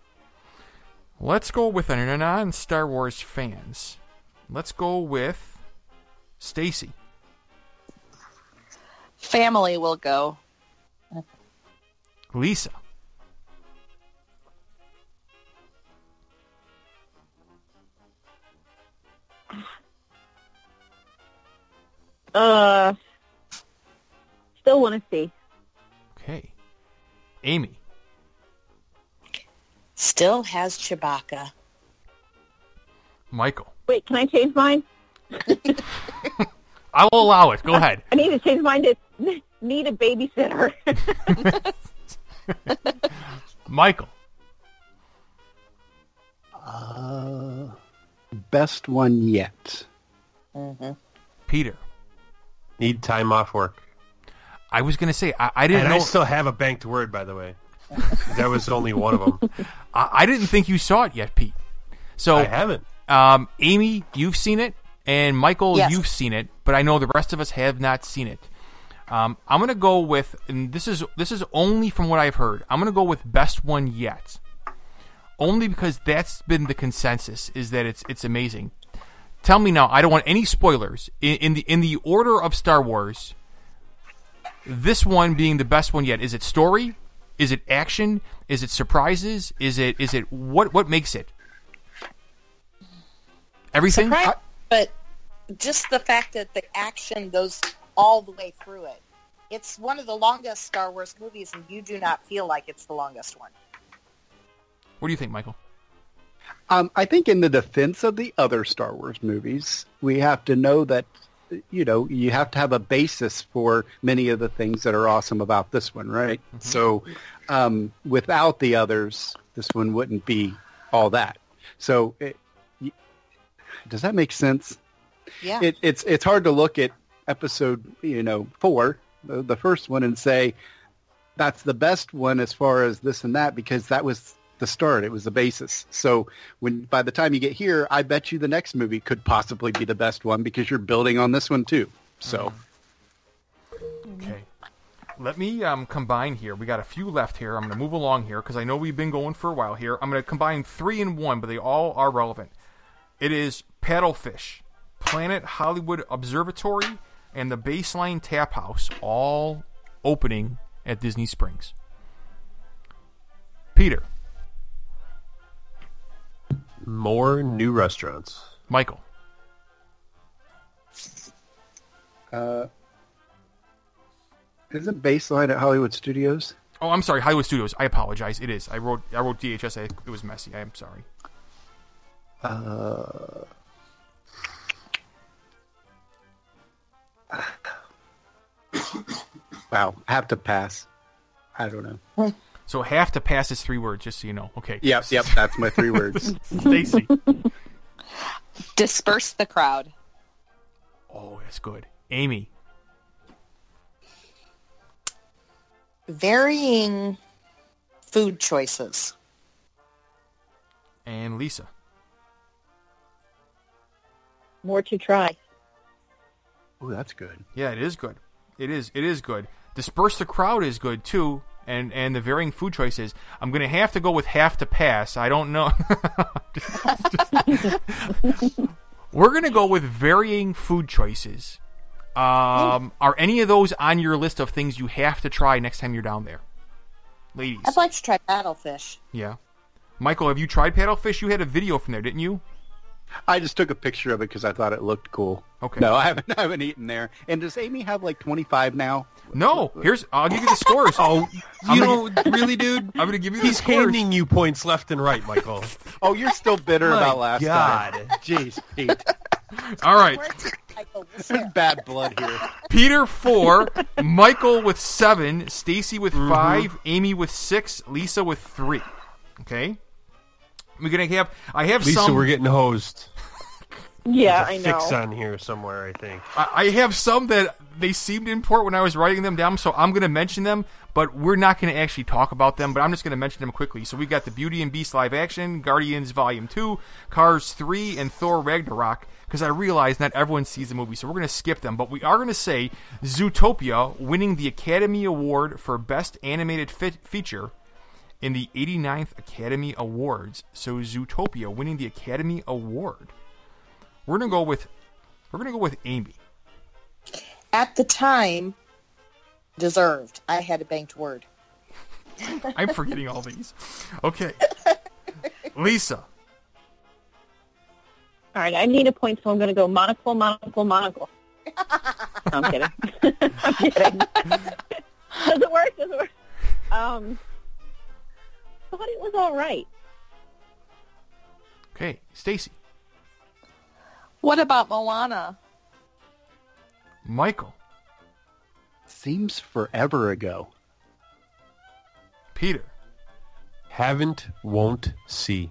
a non-Star Wars fans. Let's go with Stacy. Family will go. Lisa. Still want to see. Okay. Amy. Still has Chewbacca. Michael. Wait, can I change mine? I will allow it. Go ahead. I need to change mine to need a babysitter. Michael. Best one yet. Mm-hmm. Peter. Need time off work. I was going to say, I didn't And know. I still have a banked word, by the way. That was only one of them. I didn't think you saw it yet, Pete. So I haven't. Amy, you've seen it, and Michael, Yes. you've seen it, but I know the rest of us have not seen it. I'm going to go with, and this is only from what I've heard. I'm going to go with best one yet, only because that's been the consensus, is that it's amazing. Tell me now. I don't want any spoilers in the order of Star Wars. This one being the best one yet. Is it story? Is it action? Is it surprises? Is it what makes it? Everything? Surprise, but just the fact that the action goes all the way through it. It's one of the longest Star Wars movies, and you do not feel like it's the longest one. What do you think, Michael? I think in the defense of the other Star Wars movies, we have to know that, you have to have a basis for many of the things that are awesome about this one, right? Mm-hmm. So without the others, this one wouldn't be all that. So does that make sense? Yeah. It's hard to look at episode 4, the first one, and say that's the best one as far as this and that, because that was the start. It was the basis. So by the time you get here, I bet you the next movie could possibly be the best one because you're building on this one too. So okay, let me combine here. We got a few left here. I'm going to move along here because I know we've been going for a while here. I'm going to combine 3 in 1, but they all are relevant. It is Paddlefish, Planet Hollywood Observatory, and the Baseline Tap House, all opening at Disney Springs. Peter. More new restaurants. Michael. Isn't Baseline at Hollywood Studios? Oh, I'm sorry, Hollywood Studios. I apologize. It is. I wrote DHS. It was messy. I am sorry. Wow, have to pass. I don't know. So have to pass is 3 words, just so you know. Okay. Yep, that's my 3 words. Stacy. Disperse the crowd. Oh, that's good. Amy. Varying food choices. And Lisa. More to try. Oh, that's good. Yeah, it is good. It is good. Disperse the crowd is good too, and the varying food choices. I'm going to have to go with have to pass. I don't know. We're going to go with varying food choices. Are any of those on your list of things you have to try next time you're down there? ladies? I'd like to try paddlefish. Yeah. Michael, have you tried paddlefish? You had a video from there, didn't you? I just took a picture of it because I thought it looked cool. Okay. No, I haven't eaten there. And does Amy have like 25 now? No. I'll give you the scores. Oh, really, dude? I'm going to give you the He's scores. handing you points left and right, Michael. Oh, you're still bitter My about last God. time. Jeez, Pete. All right. Michael, we'll There's share. bad blood here. Peter 4, Michael with 7, Stacy with 5, Amy with 6, Lisa with 3. Okay? I have Lisa, some. we're getting hosed. Yeah, There's I a know. fix on here somewhere, I think. I have some that they seemed important when I was writing them down, so I'm going to mention them, but we're not going to actually talk about them, but I'm just going to mention them quickly. So we got the Beauty and Beast live action, Guardians Volume 2, Cars 3, and Thor Ragnarok, because I realize not everyone sees the movie, so we're going to skip them. But we are going to say Zootopia winning the Academy Award for Best Animated Feature in the 89th Academy Awards. So Zootopia winning the Academy Award. We're gonna go with Amy. At the time, deserved. I had a banked word. I'm forgetting all these. Okay. Lisa. All right, I need a point, so I'm going to go monocle. No, I'm kidding. I'm kidding. Does it work? Thought it was all right. Okay. Stacy. What about Moana? Michael. Seems forever ago. Peter. Haven't, won't, see.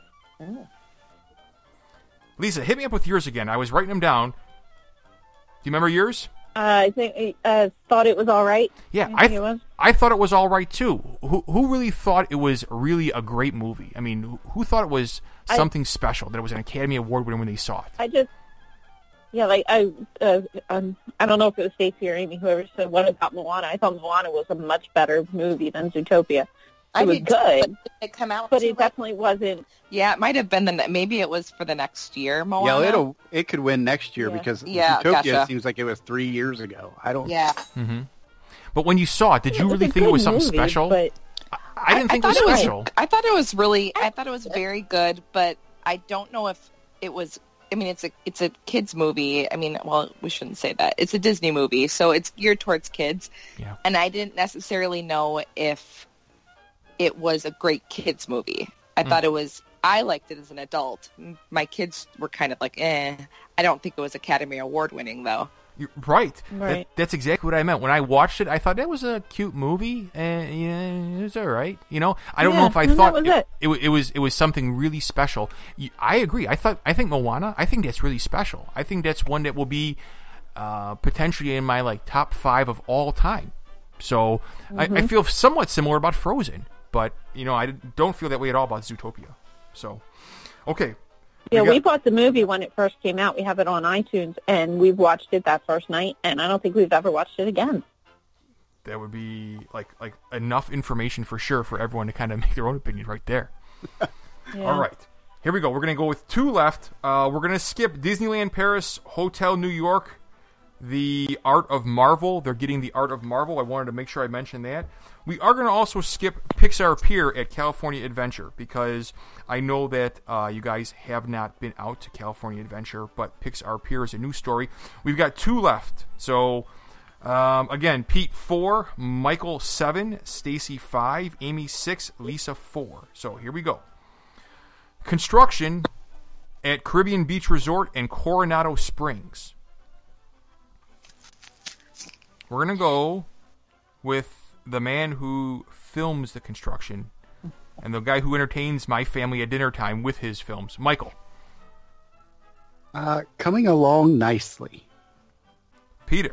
Lisa, hit me up with yours again. I was writing them down. Do you remember yours? I think thought it was all right. Yeah, I think it was. I thought it was all right too. Who really thought it was really a great movie? I mean, who thought it was something special, that it was an Academy Award winner when they saw it? I don't know if it was Stacey or Amy, whoever said, what about Moana? I thought Moana was a much better movie than Zootopia. It was did, good, but did it come out but too it late? definitely wasn't. Yeah, it might have been maybe it was for the next year, Moana. Yeah, it could win next year Yeah. because Yeah, Zootopia gotcha. seems like it was 3 years ago. I don't. Yeah. Mm-hmm. But when you saw it, did you was really a think it was good something movie, special? But I didn't think it was thought special. I thought it was very good, but I don't know if it was. I mean, it's a kids movie. I mean, well, we shouldn't say that. It's a Disney movie, so it's geared towards kids. Yeah. And I didn't necessarily know if it was a great kids movie. I thought it was. I liked it as an adult. My kids were kind of like, eh. I don't think it was Academy Award winning though. You're right. Right. That's exactly what I meant. When I watched it, I thought that was a cute movie, and yeah, it was all right. You know, I don't know if I and thought that was it was something really special. I agree. I think Moana. I think that's really special. I think that's one that will be potentially in my top 5 of all time. So I feel somewhat similar about Frozen, but I don't feel that way at all about Zootopia. So, okay. we bought the movie when it first came out. We have it on iTunes, and we've watched it that first night, and I don't think we've ever watched it again. That would be like enough information for sure for everyone to kind of make their own opinion right there. Yeah. All right. Here we go. We're going to go with 2 left. We're going to skip Disneyland Paris, Hotel New York, The Art of Marvel. They're getting The Art of Marvel. I wanted to make sure I mentioned that. We are going to also skip Pixar Pier at California Adventure because I know that you guys have not been out to California Adventure, but Pixar Pier is a new story. We've got 2 left. So, again, Pete 4, Michael 7, Stacy 5, Amy 6, Lisa 4. So here we go. Construction at Caribbean Beach Resort and Coronado Springs. We're going to go with the man who films the construction and the guy who entertains my family at dinner time with his films, Michael. Coming along nicely. Peter.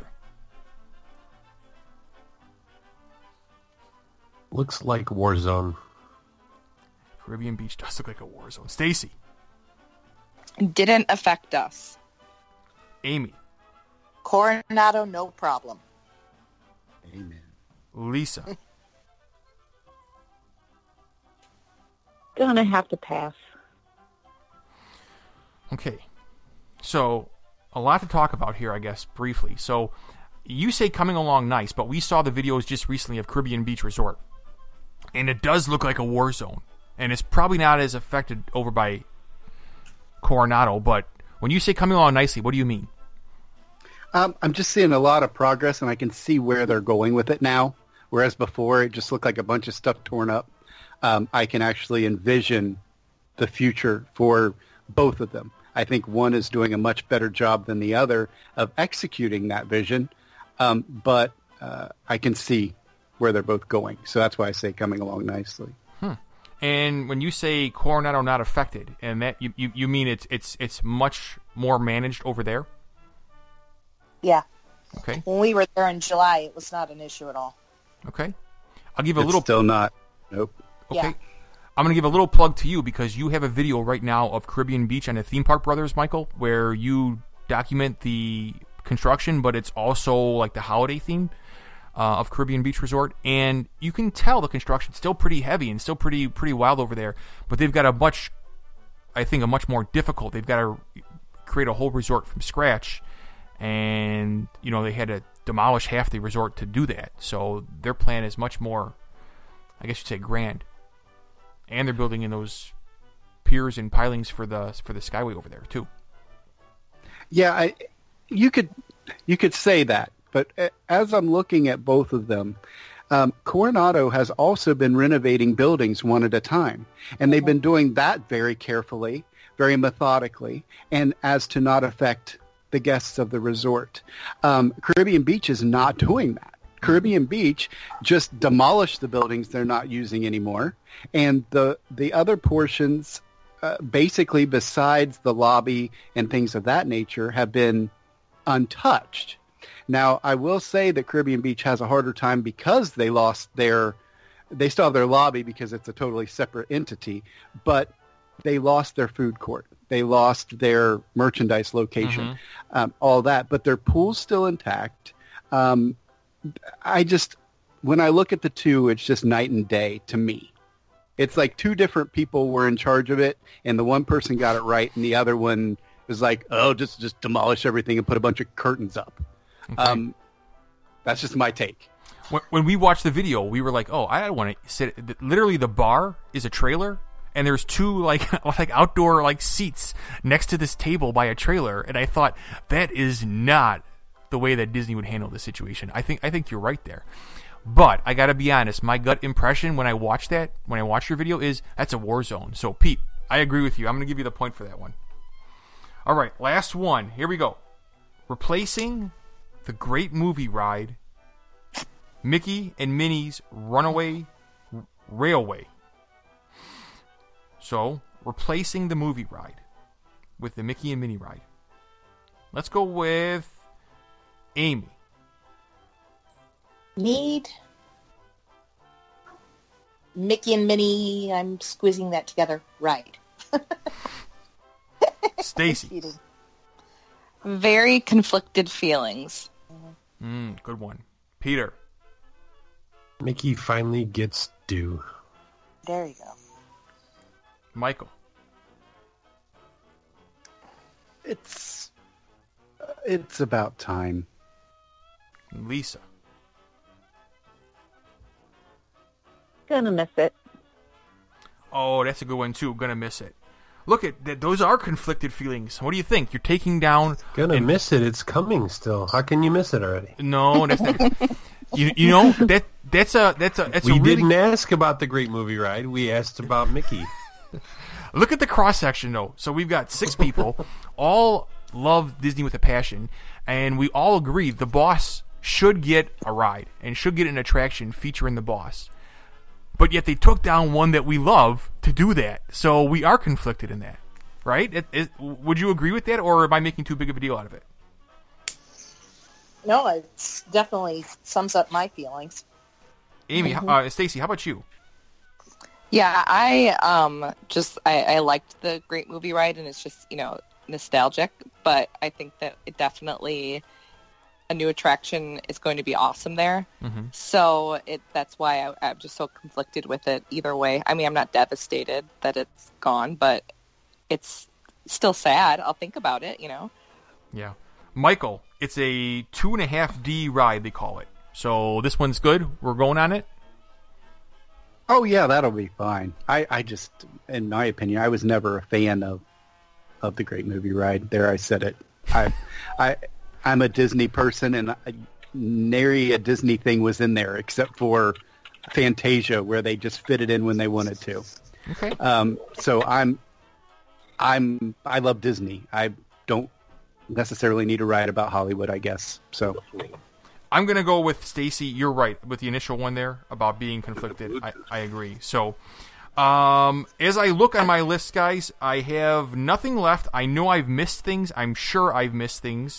Looks like Warzone. Caribbean Beach does look like a war zone. Stacy. Didn't affect us. Amy. Coronado, no problem. Amen. Lisa. Gonna have to pass. Okay. So, a lot to talk about here, I guess, briefly. So, you say coming along nice, but we saw the videos just recently of Caribbean Beach Resort. And it does look like a war zone. And it's probably not as affected over by Coronado, but when you say coming along nicely, what do you mean? I'm just seeing a lot of progress, and I can see where they're going with it now. Whereas before, it just looked like a bunch of stuff torn up. I can actually envision the future for both of them. I think one is doing a much better job than the other of executing that vision, but I can see where they're both going. So that's why I say coming along nicely. And when you say Coronado not affected, and that you mean it's much more managed over there? Yeah. Okay. When we were there in July, it was not an issue at all. Okay. I'll give a It's little... still not. Nope. Okay. Yeah. I'm going to give a little plug to you because you have a video right now of Caribbean Beach and the Theme Park Brothers, Michael, where you document the construction, but it's also like the holiday theme of Caribbean Beach Resort. And you can tell the construction's still pretty heavy and still pretty wild over there, but they've got a much more difficult. They've got to create a whole resort from scratch. And, they had to demolish half the resort to do that. So their plan is much more, I guess you'd say, grand. And they're building in those piers and pilings for the Skyway over there, too. Yeah, you could say that. But as I'm looking at both of them, Coronado has also been renovating buildings one at a time. And they've been doing that very carefully, very methodically, and as to not affect the guests of the resort. Caribbean Beach is not doing that. Caribbean Beach just demolished the buildings they're not using anymore, and the other portions, basically besides the lobby and things of that nature, have been untouched. Now, I will say that Caribbean Beach has a harder time because they still have their lobby because it's a totally separate entity, but they lost their food court. They lost their merchandise location, all that. But their pool's still intact. When I look at the two, it's just night and day to me. It's like two different people were in charge of it, and the one person got it right, and the other one was like, oh, just demolish everything and put a bunch of curtains up. Okay. That's just my take. When we watched the video, we were like, oh, I don't want to sit. Literally, the bar is a trailer. And there's two like outdoor like seats next to this table by a trailer, and I thought that is not the way that Disney would handle this situation. I think you're right there, but I got to be honest. My gut impression when I watched your video is that's a war zone. So Pete, I agree with you. I'm going to give you the point for that one. All right, last one. Here we go. Replacing the Great Movie Ride, Mickey and Minnie's Runaway Railway. So, replacing the movie ride with the Mickey and Minnie ride. Let's go with Amy. Need Mickey and Minnie, I'm squeezing that together, ride. Stacy. Very conflicted feelings. Good one. Peter. Mickey finally gets due. There you go. Michael. It's about time. Lisa. Gonna miss it. Oh, that's a good one too. Gonna miss it. Look at that. Those are conflicted feelings. What do you think? You're taking down. Miss it. It's coming still. How can you miss it already? No, that's not. you know that's a We really... didn't ask about the Great Movie Ride. We asked about Mickey. Look at the cross section though. So we've got 6 people, all love Disney with a passion, and we all agree the boss should get a ride and should get an attraction featuring the boss. But yet they took down one that we love to do that. So we are conflicted in that, right? Would you agree with that, or am I making too big of a deal out of it? No, it definitely sums up my feelings. Amy, Stacy, how about you? Yeah, I liked the Great Movie Ride, and it's just, nostalgic, but I think that it definitely, a new attraction is going to be awesome there. Mm-hmm. So that's why I'm just so conflicted with it either way. I mean, I'm not devastated that it's gone, but it's still sad. I'll think about it, Yeah. Michael, it's a 2.5D ride, they call it. So this one's good. We're going on it? Oh yeah, that'll be fine. I just, in my opinion, I was never a fan of the Great Movie Ride. There, I said it. I'm a Disney person, and nary a Disney thing was in there except for Fantasia, where they just fit it in when they wanted to. Okay. So I love Disney. I don't necessarily need to write about Hollywood, I guess. So I'm going to go with Stacy. You're right with the initial one there about being conflicted. I agree. So as I look on my list, guys, I have nothing left. I know I've missed things. I'm sure I've missed things.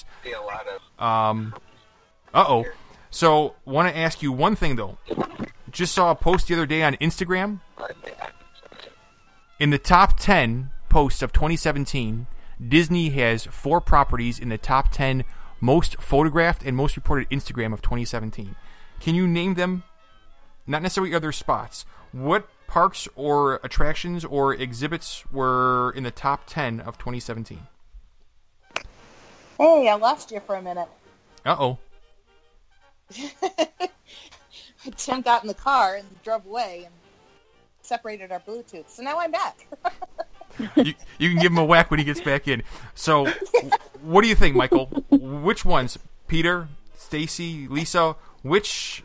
Uh-oh. So want to ask you one thing, though. Just saw a post the other day on Instagram. In the top 10 posts of 2017, Disney has 4 properties in the top 10 most photographed and most reported Instagram of 2017. Can you name them? Not necessarily other spots. What parks or attractions or exhibits were in the top 10 of 2017? Hey, I lost you for a minute. Uh-oh. Tim got in the car and drove away and separated our Bluetooth. So now I'm back. You can give him a whack when he gets back in. So, what do you think, Michael? Which ones? Peter, Stacy, Lisa, which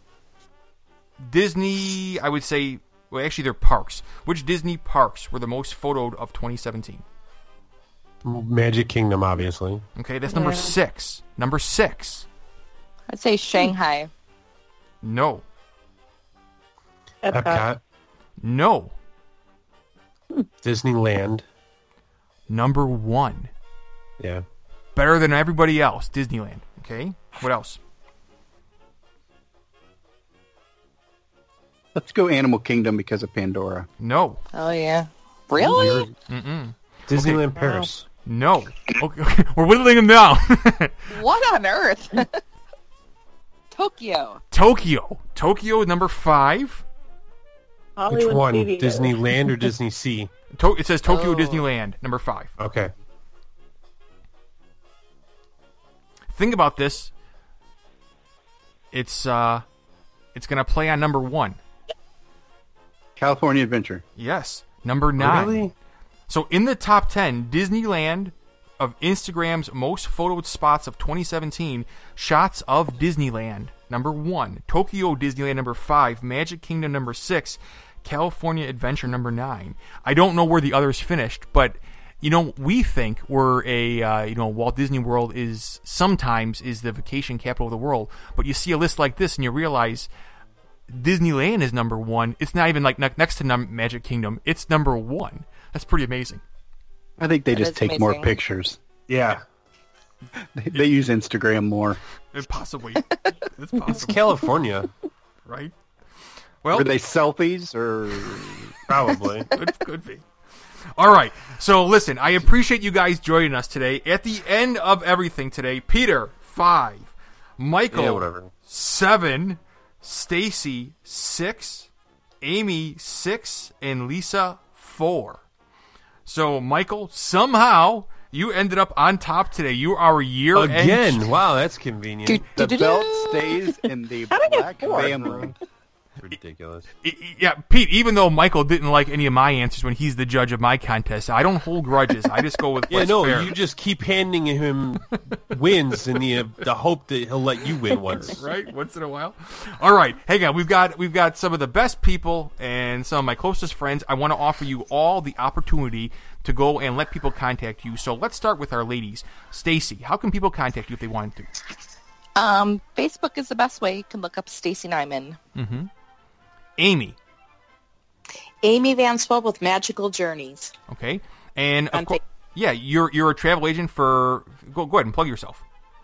Disney, I would say, well, actually they're parks. Which Disney parks were the most photoed of 2017? Magic Kingdom, obviously. Okay, that's number 6. Number 6. I'd say Shanghai. No. Epcot. No. Disneyland. Number 1. Yeah. Better than everybody else, Disneyland. Okay, what else? let's go Animal Kingdom because of Pandora. No. Oh, yeah. Really? Mm-mm. Disneyland Paris. No. Okay. We're whittling them down. What on earth? Tokyo. Tokyo, number 5. Hollywood Which one? Studios. Disneyland or Disney Sea? It says Tokyo Oh. Disneyland, number 5. Okay. Think about this. It's going to play on number 1. California Adventure. Yes, number 9. Really? So in the top 10, Disneyland of Instagram's most photoed spots of 2017, shots of Disneyland, number 1. Tokyo Disneyland, number 5. Magic Kingdom, number 6. California Adventure, number 9. I don't know where the others finished, but we think we're Walt Disney World is sometimes the vacation capital of the world, but you see a list like this and you realize Disneyland is number 1. It's not even like next to Magic Kingdom. It's number 1. That's pretty amazing. I think they That just is take amazing. more pictures. Yeah. They use Instagram more. Possibly. It's It's possible, California. right? Well, Were they selfies or? Probably. it could be. All right. So listen, I appreciate you guys joining us today. At the end of everything today, Peter 5, Michael Yeah, whatever. 7, Stacy 6, Amy 6, and Lisa 4. So Michael, somehow you ended up on top today. You are our year-end Again. Wow, that's convenient. The belt stays in the black family. Ridiculous. Yeah, Pete, even though Michael didn't like any of my answers when he's the judge of my contest, I don't hold grudges. I just go with Yeah, what's no, fair. you just keep handing him wins in the hope that he'll let you win once. Right? Once in a while. All right. Hang on. We've got some of the best people and some of my closest friends. I want to offer you all the opportunity to go and let people contact you. So let's start with our ladies. Stacy, how can people contact you if they wanted to? Facebook is the best way. You can look up Stacy Nyman. Mm-hmm. Amy. Amy Van Swell with Magical Journeys. Okay. And of On course, yeah, you're a travel agent for. Go ahead and plug yourself.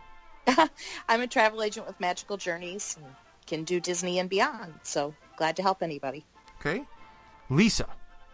I'm a travel agent with Magical Journeys and can do Disney and beyond. So glad to help anybody. Okay. Lisa.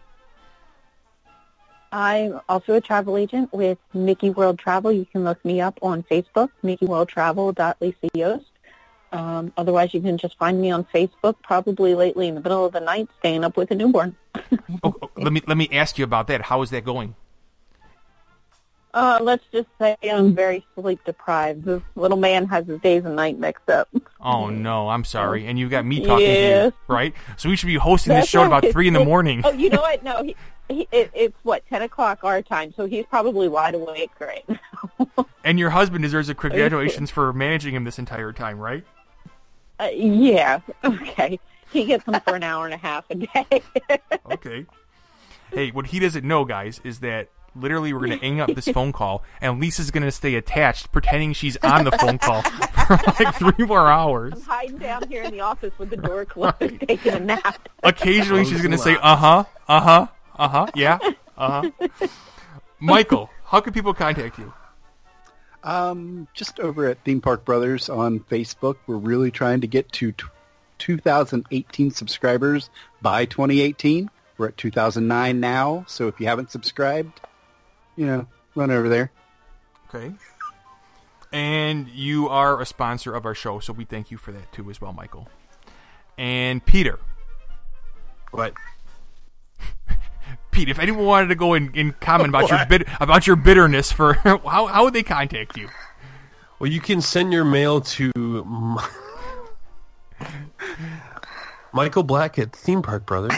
I'm also a travel agent with Mickey World Travel. You can look me up on Facebook, mickeyworldtravel.Lisa Yost. Otherwise, you can just find me on Facebook, probably lately in the middle of the night, staying up with a newborn. Let me ask you about that. How is that going? Let's just say I'm very sleep deprived. This little man has his days and night mixed up. Oh, no, I'm sorry. And you've got me talking to Yes. you, right? So we should be hosting this That's show at about right. 3 in the morning. Oh, you know what? No, it's what, 10 o'clock our time, so he's probably wide awake right now. And your husband deserves a congratulations for managing him this entire time, right? Yeah, okay. He gets them for an hour and a half a day. Okay. Hey, what he doesn't know, guys, is that literally we're going to hang up this phone call, and Lisa's going to stay attached, pretending she's on the phone call for like 3 more hours. I'm hiding down here in the office with the door closed, taking a nap. Occasionally she's going to say, yeah, Michael, how can people contact you? Just over at Theme Park Brothers on Facebook. We're really trying to get to 2018 subscribers by 2018. We're at 2009 now, so if you haven't subscribed, run over there. Okay. And you are a sponsor of our show, so we thank you for that too as well, Michael. And Peter. What? Pete, if anyone wanted to go and comment about your bitterness for how would they contact you? Well, you can send your mail to Michael Black at Theme Park Brothers.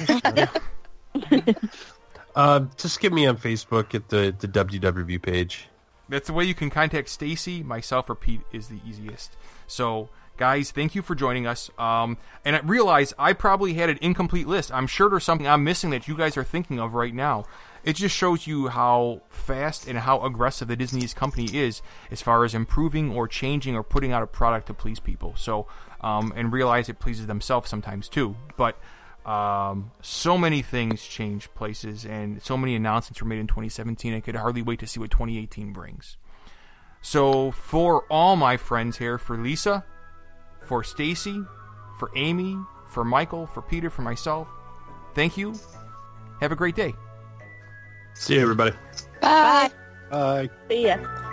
Just get me on Facebook at the WWV page. That's the way you can contact Stacy, myself, or Pete is the easiest. So, guys, thank you for joining us. And I realize I probably had an incomplete list. I'm sure there's something I'm missing that you guys are thinking of right now. It just shows you how fast and how aggressive the Disney's company is as far as improving or changing or putting out a product to please people. So, and realize it pleases themselves sometimes too. But so many things change places, and so many announcements were made in 2017. I could hardly wait to see what 2018 brings. So, for all my friends here, for Lisa, for Stacy, for Amy, for Michael, for Peter, for myself, thank you. Have a great day. See you, everybody. Bye. Bye. See ya.